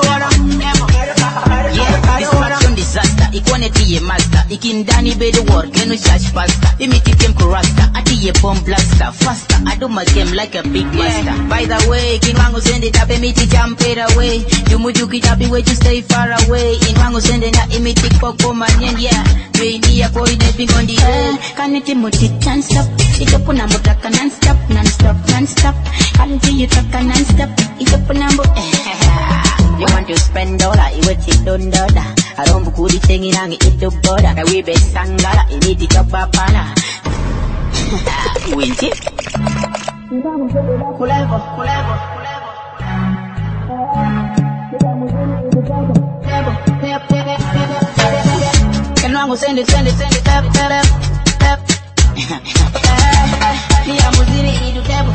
be the war, can you charge faster? Imiti game corrupta, ati a bomb blaster, faster. I do my game like a big master. By the way, King Wango send it up, imiti jump it away. You mujuki tabi way to stay far away. In Wango send it up, imiti popo manyan, yeah. Baby, a boy that big on the air. Can it muti can't stop? It's up on number non-stop, non-stop, non-stop. Can't see you taka non-stop. It's up on number. You want to spend dollar, you will take $1. I don't book the thing in and eat the border. That we be sangala, you need to chop up pana. You win it? Kulebo. Can I go send it, tap. Me I'm Muziri, eat the table.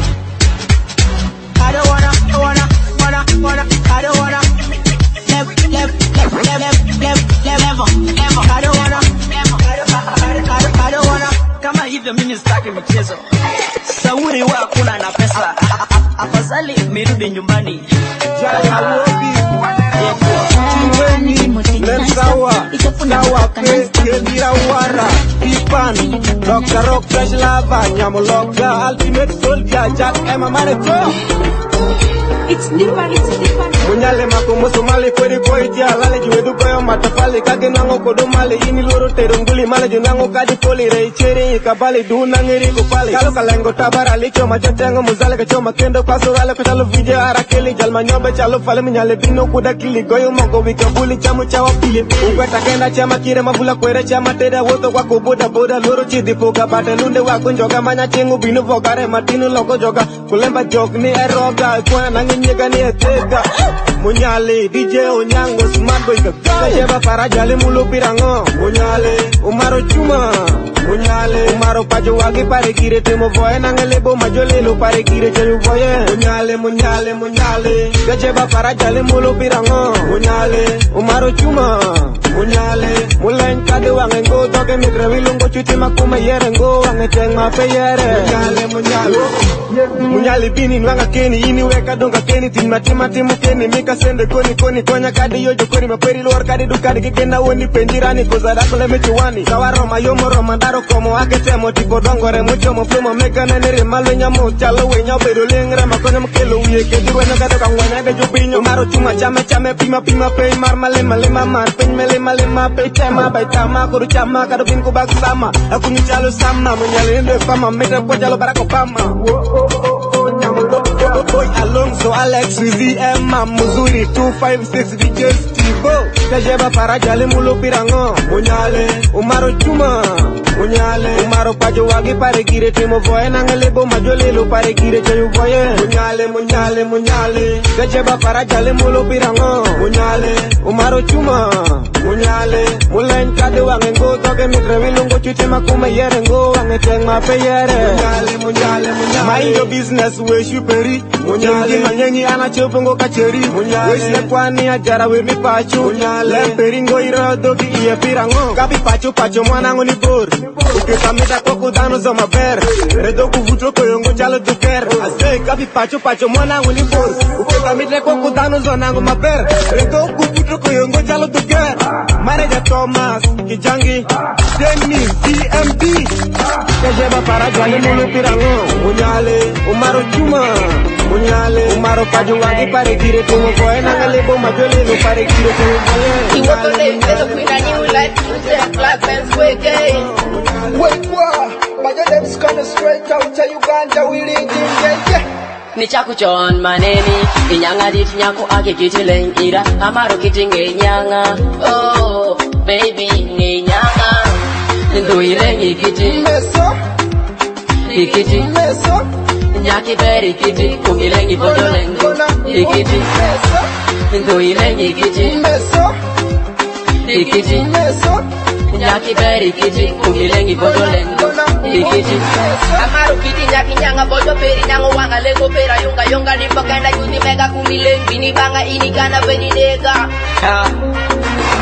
I don't wanna. I don't wanna. Never. I don't wanna. Kama hivyo mimi sitaki michezo. Sauri wa kuna na pesa. Afadhali mirudi nyumbani. Sawa, Kedira Wara, Pipan, Dr. Rock, Fresh Lava, Nyamologa, Ultimate Soldier, Jack, Emma Mareto. It's different. Munyale makomo somali kweri boitia lale juwedu koyo matafali kage nango kodo male ini loro terunguli male junango kadi poli rei cheri kabali duna ngiri kupali kalo kalengo tabara licho machotengo muzale kachoma kendo paso rale kutalo video arakeli jalma nyobe chalo fale minyale bino kuda kili goyo mongo wikabuli chamu chawa pili ugweta kenda chama kire mavula kwere chama teda woto kwa kuboda boda loro chidi poka bate lunde wako njoga manya chingu binu vogare matinu loko joga kulemba jog ni eroga kwa nangi nyega ni etega Munyale, DJ Onyango, smart boy Kajeba parajale mulo pirango Munyale, Umaro Chuma Munyale, Umaro pajo wagi pare kire temo voye Nangalebo majole lo pare kire chayu voye Munyale Kajeba parajale mulo pirango Munyale, Umaro Chuma Munyale, Mulen kade wangengo Toke mikrevilungo chuti makuma yerengo Wangeteng mape yere Munyale bini nwanga keni Ini weka donga keni Timati mukeni Mika sende koni Konya kade yojo koni Maperi luar kade dukade Kikena woni penjirani Kozada kule mechuwani Sawaroma yomo romandaro komo Aketemo tipo dongore Muchomo plumo meka nenere Malo nyamo chalo wenya Bedo lengre Makonya mkelo uye Kediru enya kade kangwena de jubinyo Umaro chuma chame Pima pay Mar malema mar Peny melema pay Tema bay tama Kuru chama Kado binku bag sama Aku nyalo sama Munyale ende fama Mete po jalo Barack Obama Boy Alonso, Alex, Rizi, Emma, Muzuri, 256, DJ Steve Kajeba parajale mulo pirango Munyale, Umaro Chuma Munyale, Umaro pajo wagi pare kire temo voye Nangalebo majole lo pare kire chayu voye Munyale Kajeba parajale mulo pirango Munyale, Umaro Chuma Munyale, Mulen kade wangengo Toke mikrevilungo chuti makuma yerengo Wangeteng mape yere Munyale Mind your business, we shuperi Munyale manyenyi anachopongo kacheri Munyale Wesne kwani ajara we mi pachu Lemperingo irodoki iye pirango Kapi pacho mwanango ni bor Ukesamita koko dano zoma ber Redo kuvutro koyongo chalo duker Ase kapi pacho mwanango ni bor Ukesamita koko dano zonango maber Redo kuvutro koyongo chalo duker Manager Thomas Kijangi Dennis DMD Kajeba parajale mulo pirango Munyale Umaro Chuma Munyale Umaro pajo wangi pare kire tumo voye Nangalebo majole lo pare kire tumo voye He was the name of the queen and you like to say black man's way gay. Wait what? But your name's coming straight out to Uganda. We lead in Ni chaku chon maneni Inyanga dit nyako ake kitileng ira Amaro kitinge nyanga Oh baby ni nyanga Ndo ileng ikiti Meso Ikiti Meso Nyaki beri ikiti Kungileng ipojolengo Ikiti Meso Ndo ileng ikiti Meso Ikiti Meso Nyaki beri ikiti Kungileng ipojolengo Ikiti Amaro kiti nyaki nyanga bojo peri nyango wanga lengo pera yonga ni pakenda yuti mega kumileng bini banga ini kana beni nega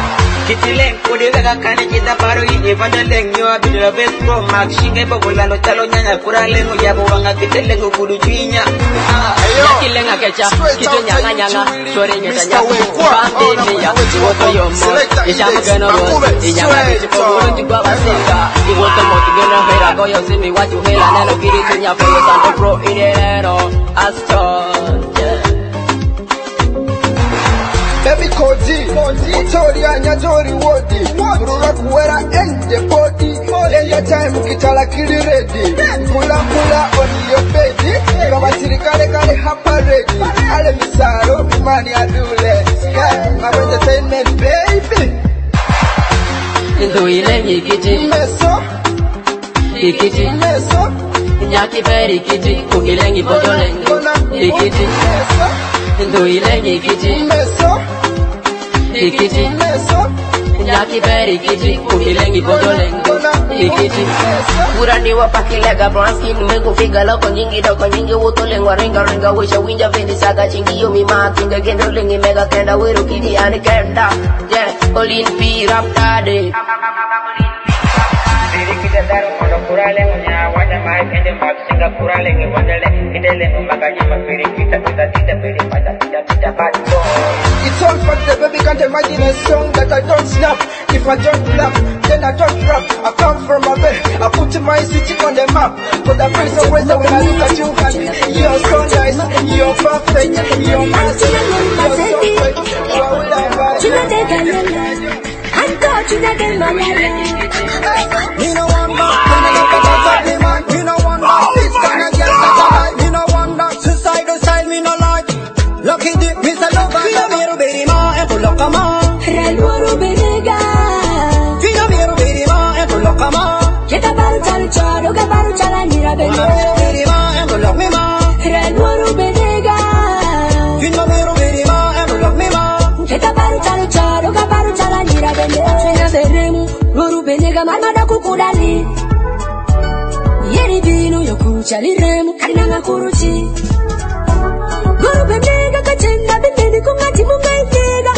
Kitileng kode vega kane kita baru ini pada leng yo abis la best pro max shinge bobolano talo nyanya kuraleng ya bawanga kiteleng kudu cuinya kilenga kecha kitu nyanga nyanga sore nyanya pande ya woto yomo ishamu geno inyanga kitu kudu jigwa basika iwoto moti geno hera go yo simi watu hela neno kiri tunya feo tanto pro inero aston Baby Koji, Utori anya Jori Wodi, Rura Kuera and the body. Any time Kitala Kiri ready. Pula on your baby. Kamatiri Kale Hapa ready. Ale Misaro, Mani Adule. My entertainment baby. Into Ile Kiti Meso Kiti Meso Nyaki Peri Kiti Kukilengi Pojolengi Kiti Into Ile Kiti Meso Kiti Meso Nyaki Peri Kiti Kukilengi Pojolengi Kiti Kurani wapakilega brown skin Mego figa loko nyingi doko nyingi Wuto lengwa ringa Wisha winja fendi saga chingi Yomi maa kinga gendo lingi mega kenda Wiru kiti ani kenda Yeah, Olin P rap tade kita daru mono kuraleng nya wanya mai kende mak singa kuraleng wanyale kideleng maganya mapiri kita tidak beri pada tidak bad boy. It's all for the baby can't imagine a song that I don't snap. If I don't laugh, then I don't rap. I come from a bed, I put my city on the map. For the first always when I look at you, honey, you're so nice, you're perfect, you're massive, you're so great. You know one more, when I look at the man, you know one more, this kind of girl that I like. You know one more, suicidal style, me no like. Lucky dip, Mr. Lover, Fino mero baby ma, ecco loca ma. Reluoro benega. Fino mero baby ma, ecco loca ma. Kita baru calo, que baru cala nira benega. Baby ma, ecco loca ma. Reluoro benega. Fino mero baby ma, ecco loca ma. Kita baru calo, que baru cala nira benega. Fina beremu, luoro benega, mamada kukudali. Yeri binu yokurucha liremu, karinanga kuruchi. Luoro benega, kachenda bendeni kungati munga itega.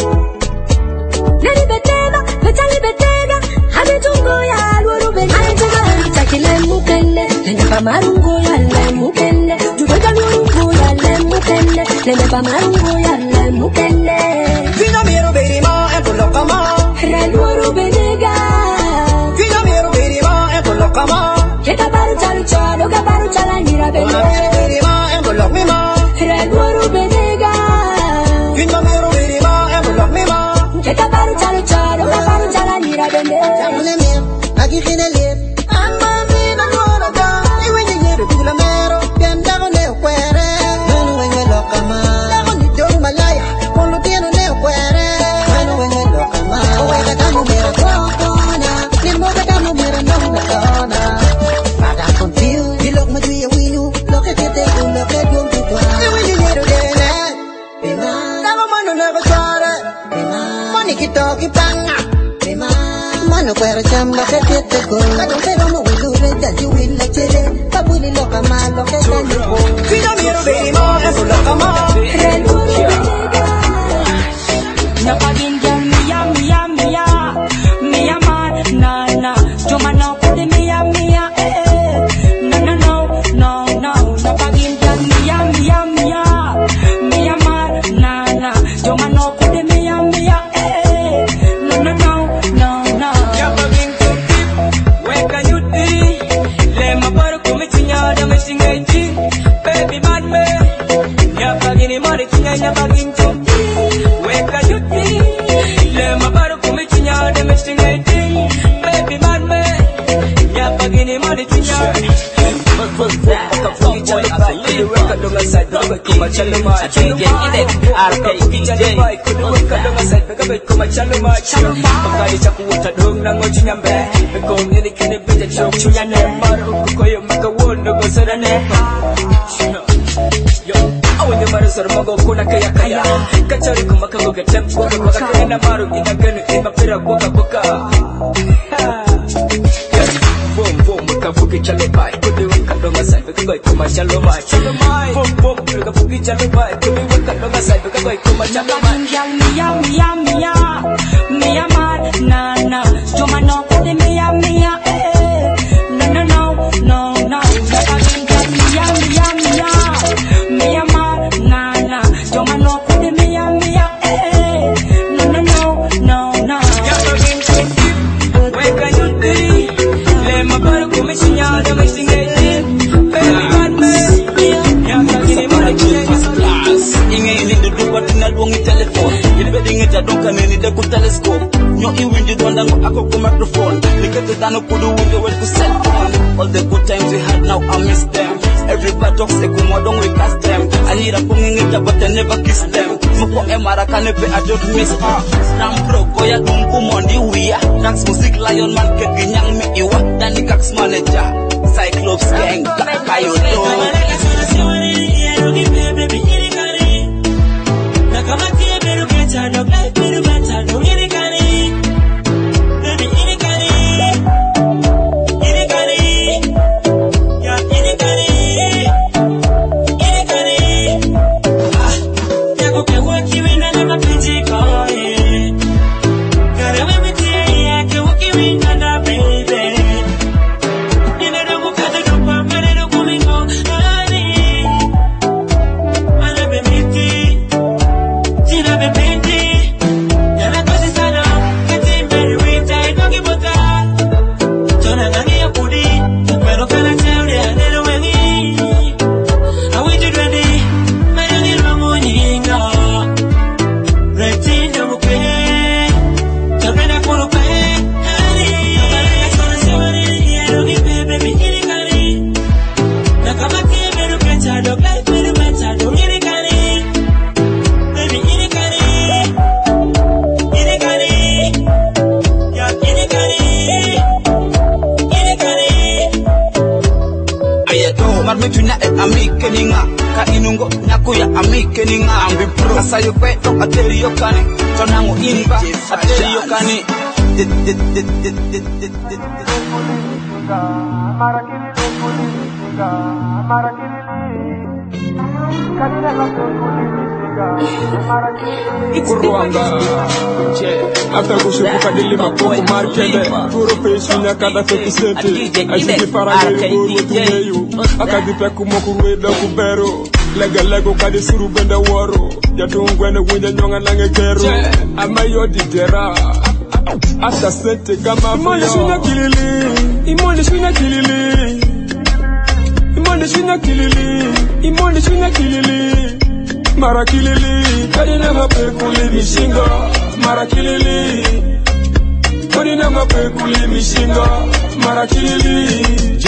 Neri betega, betali betega, habitungo ya luoro benega. Anjega takile mukende, nene pamarungo ya le mukende. Judoja luoro ya le mukende, nene pamarungo ya le mukende. Fino mero baby ma, ecco loca ma. Reluoro benega. Fino mero baby ma, ecco loca ma. Kita baru calo, que baru cala nira benega. Baby ma, ecco loca ma. Reluoro benega. Fino mero baby ma, ecco loca ma. Kita baru calo, que baru cala nira benega. Jamule mero, lagi kine lip. Amma mina nuora da, iwe nyere bila mero, pienda ne kwere. Manu wenye loca ma. Lego ni dong malaya, polo tieno ne kwere. Manu wenye loca ma. Owe kama mero kona, ni moga kama mero nonga kona. Pada confused, dilok majuya winu, loke tete loke dong tutwa. Iwe nyere dene, bima. Lego manu nego chare, bima. Mani kitoki panga, bima. Mano kwere chamba ke tete go. Kadong pero mo wilure jadi win la chere. Kabuli loka ma loke tani go. Fino mero baby ma, eso loka ma. Reluoro benega. Napagin girl Mia man na Joma no put Mia no Napagin girl Mia man na Joma no put Mia no Napagin to wake a youth le maparo come tinya da meshingaiti baby bad me Napagin mari tinya napagin to wake a youth le maparo come tinya da meshingaiti baby bad me Napagin mari tinya Kafuki chalo bai, kudu kadonga sai, kudu kuma chalo bai. Bom, kafuki chalo bai, kudu kadonga sai, kudu kuma chalo bai. Mia man na na. Joma no kodi mia mia eh. No no no no no. Never been get mia mia mia. Mia ma na na. Joma no kodi mia mia eh. No no no no no. Never been crazy. Where can you be? Let my body come and sing out the missing it. Baby bad man. Yeah, talking about the class. Inge ni dudu kwa tunalongi telephone. Ilibedinge jadonka nini de ku telescope. Nyo iwindi donda ngo ako ku microphone. Nikete dano kudu wunde well ku cell phone. All the good times we had now I miss them. Everybody talks a kumodong we cast them. I need a punging but I never kiss them. Muko emara kanepe I don't miss her. Stam pro koya dungu mondi wia. Tax music lion man ke ginyang mi iwa. Dani kax manager. Cyclops gang kayo do. Asayo kweto ateriyo kani tonango imba ateriyo kani Kurwanga after kushuka dilima kwa markete puro peshinya kada fekisete ajiki parangere buru tumeyu akadipe kumokuweda kubero lega lego kadi suru benda woro jatungwene wunja nyonga nange kero amayo didera ata sente kama imone shuna kilili imone shuna kilili imone shuna kilili imone shuna kilili marakilili kadina mapekuli mishinga marakilili kadina mapekuli mishinga marakilili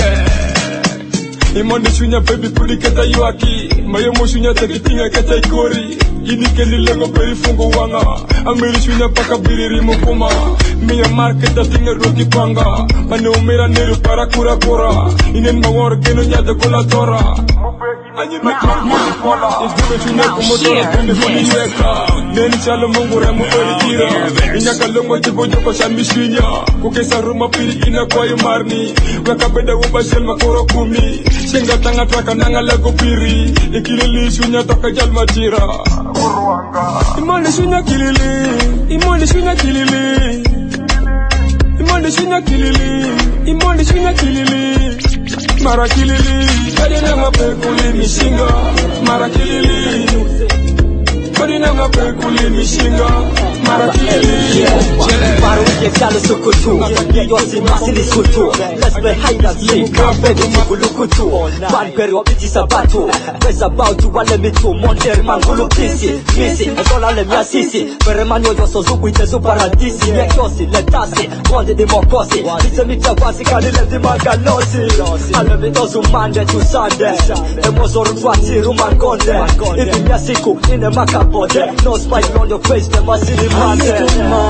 Imonde shunya baby pudi keta yuaki Mayo mo shunya tekitinga keta ikori Ini keli lego peri fungo wanga Amiri shunya paka biriri mukuma Miya marketa tinga roki panga Mane umira neru para kura kura Inen mawar geno nyade kola tora Anyi mekma kola Isdube shunya kumotora pende koni yeka Neni chalo mungu remu peri ira Inyaka longo jibo joko shambi shunya Kukesa ruma piri ina kwa yumarni Weka beda ubashel makoro kumi Shinga tanga traka nanga lego piri Ikilili shunya toka jalma tira Imone shunya kilili Imone shunya kilili Imone shunya kilili Imone shunya kilili Mara kilili Kadina mapekuli mishinga Mara kilili Kadina mapekuli mishinga Mara kilili Paru ke chalo sukutu Yosi masili sutu Let's play hide and seek Baby mugulukutu Banberi wapiti sabatu Weza bautu wale mitu Monderi mangulu kisi Misi Ezola le miasisi Peremani yoso zuku itezu paradisi Nekyosi letasi Monde di mokosi Ite mitawasi kanile di magalosi Ale mitozu Monday to Sunday Emozoru twati rumangonde Ibi miasiku ine makabode No spike on your face Never see the Monday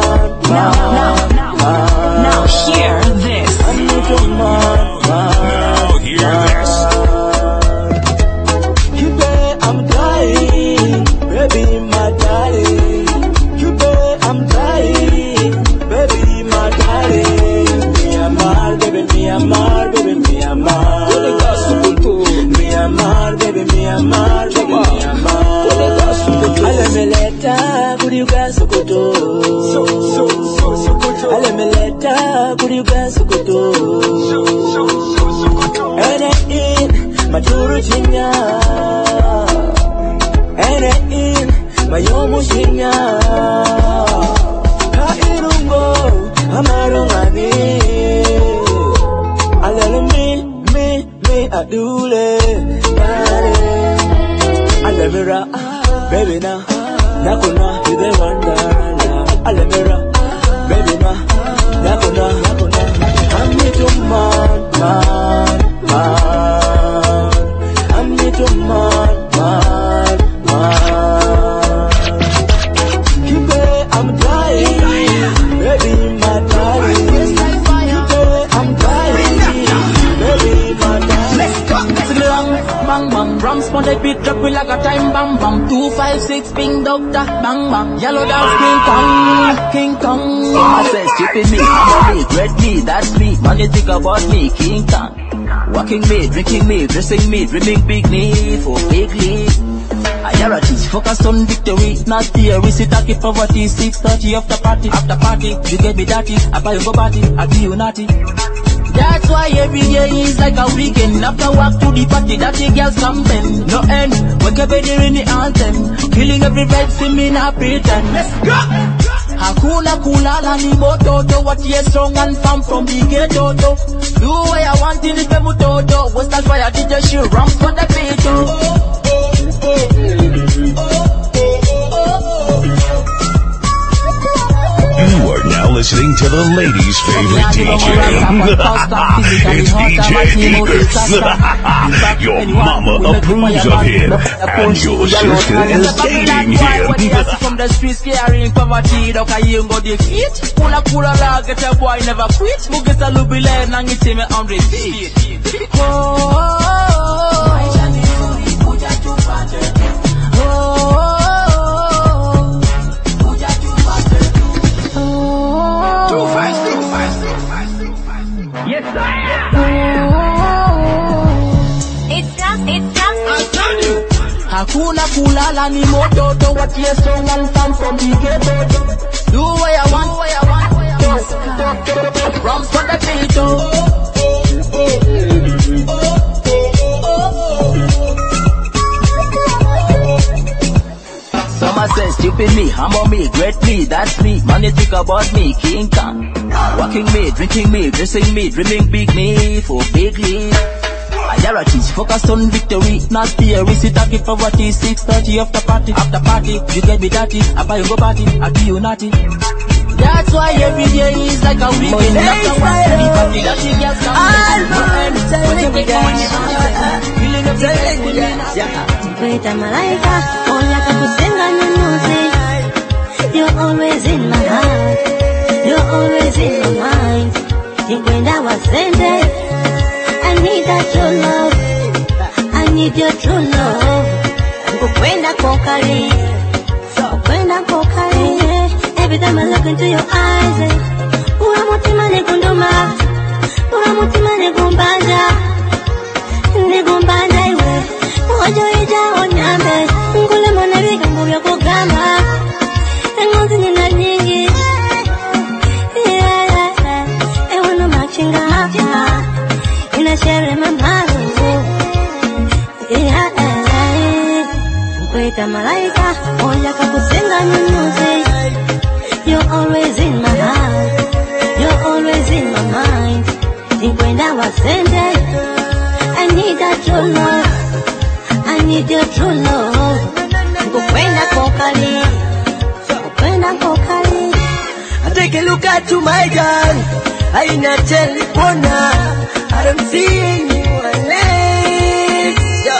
Now hear this. Now hear this. I'm dying, baby, my darling. I'm dying, baby, my darling. Me amar, baby, me amar, baby, me amar. Me amar, baby, me amar, baby, me amar. Alameleta, kuri uga sokoto. Alemeleta kuriuga sukuto Ene in maturu chinya Ene in mayomu chinya Ka irungo amarungani Alele me adule Bale Alemira baby na nakuna you the wonder Alemira baby na nakuna I'm little man I'm little man Kibe I'm dying baby my darling Kibe I'm dying baby my darling Let's go bang bang drums on the beat drop me like a time bam bam 256 ping doctor bang bang yellow dance King Kong I say stupid me I'm me great me that's me man you think about me King Kong walking me drinking me dressing me dreaming big need for big lead Priorities focused on victory not theory sit and keep poverty 6:30 after party you get me dirty I buy you go party I be you naughty That's why every day is like a weekend. After work to the party, that the girls come bend. No end, wake up in the anthem. Killing every vibe, see me not pretend. Let's go! Hakuna kulala ni mototo. What yes strong and firm from the ghetto. Do what I want in the mutoto. What's that fire? DJ she ram for the beat. You are now listening to the ladies' favorite DJ. It's DJ Eagles. Your mama approves of him, and your sister is dating him. From the streets carrying poverty, dog I ain't got the feet. Pula la get a boy never quit. Who gets a lubile nang it me on the feet. Yes, I Hakuna kulala ni mototo. What yes strong and firm from the ghetto. Do what I want. Rums for the beat. Some say stupid me, humble me, great me, that's me. Man you think about me, King Kong. Walking me, drinking me, dressing me, dreaming big me for big league. Priorities focused on victory, not theory. Sit and keep poverty 6:30 after party you get me dirty I buy you go party I be you naughty That's why every day is like a weekend. After work to the party that you get some Kuita malaika, unataka kusenga nyunyuzi. You're always in my heart, you're always in my mind. Nikwenda wasende, I need that true love, I need your true love. Kukwenda kokali, kukwenda kokali. Every time I look into your eyes, uramutima nikunduma, uramutima nikumbanja, nikumbanja iwe. Ojo ija onyambe, ngule mwana wika mbubya kugama. Engozi nina nyingi, ewe no machinga hapa. Inashere mamaru, Kuita malaika, unataka kusenga nyunyuzi. You're always in my heart, you're always in my mind. Nikwenda wasende, I need that true love, I need your true love. Kukwenda kokali, kukwenda kokali. Take a look at you, my girl. I not tell you, I'm seeing you alive.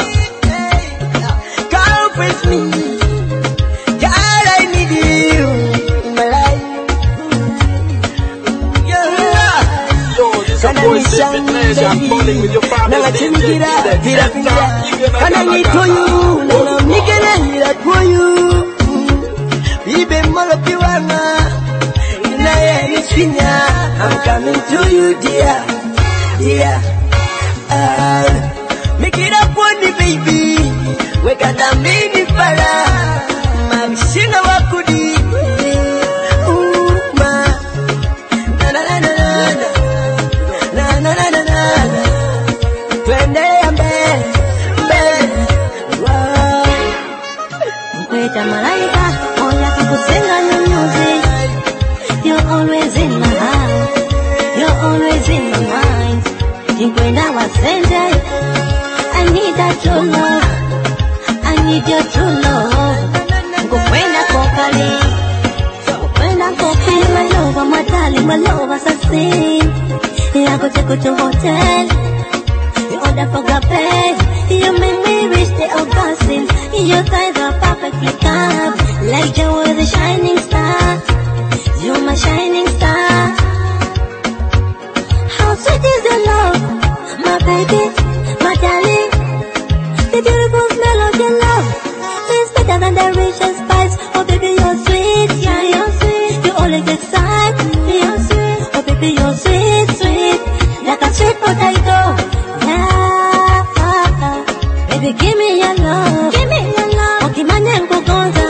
Come with me, God, I need you in my life. Some boys say fitness, I'm falling with your father. Now I tell me get up. And I need for you. Now I'm making it for you. Baby, molo piwana. And I ain't sinya. I'm coming to you, dear. Make it up for me, baby. We got a mini para. Magshina wakudi. go to hotel. You order for gape. You make me reach the Augustine. Your thighs are perfectly carved, like you were the shining star. You're my shining star. How sweet is your love, my baby, my darling. The beautiful smell of your love is better than the richest spice. Oh baby, you're sweet, yeah, you're sweet. You always excite me, you're sweet. Oh baby, you're sweet, sweet, like a sweet potato. Yeah, baby, give me your love, give me your love. Oh, give my name go gonza.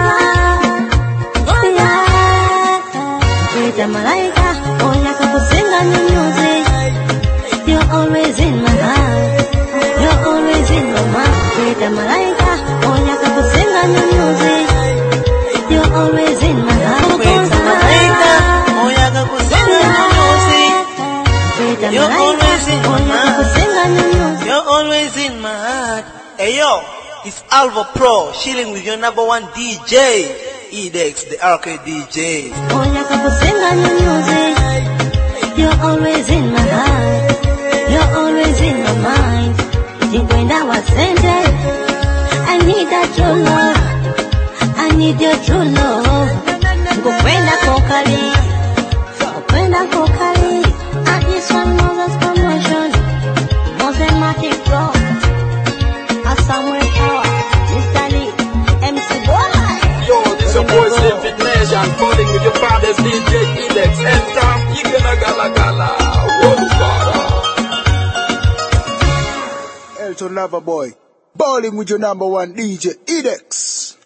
Yeah, Malaika, oh yeah, I sing on your music. You're always in my heart. You're always in my mind. With the Malaika, oh yeah, I sing on your music. You're always in my heart. With the Malaika, oh yeah, I sing on your music. You're always in my heart. You're always in my heart. Hey yo, it's Alva Pro, chilling with your number one DJ, Edex, the arcade DJ. Oh yeah, I sing on your music. You're always in my heart. You're always in my mind. When I was scented, I need that true love. I need your true love. Kupenda kokali, kupenda kokali. And this one Moses promotion, Moses Matic Pro, Samuel Power, Mr. Lee, MC Boy. Yo, this your boy Slim Fit Nation, calling with your father's DJ Edex. Enter, you gonna gala gala. Elton Loverboy, balling with your number one DJ Edex.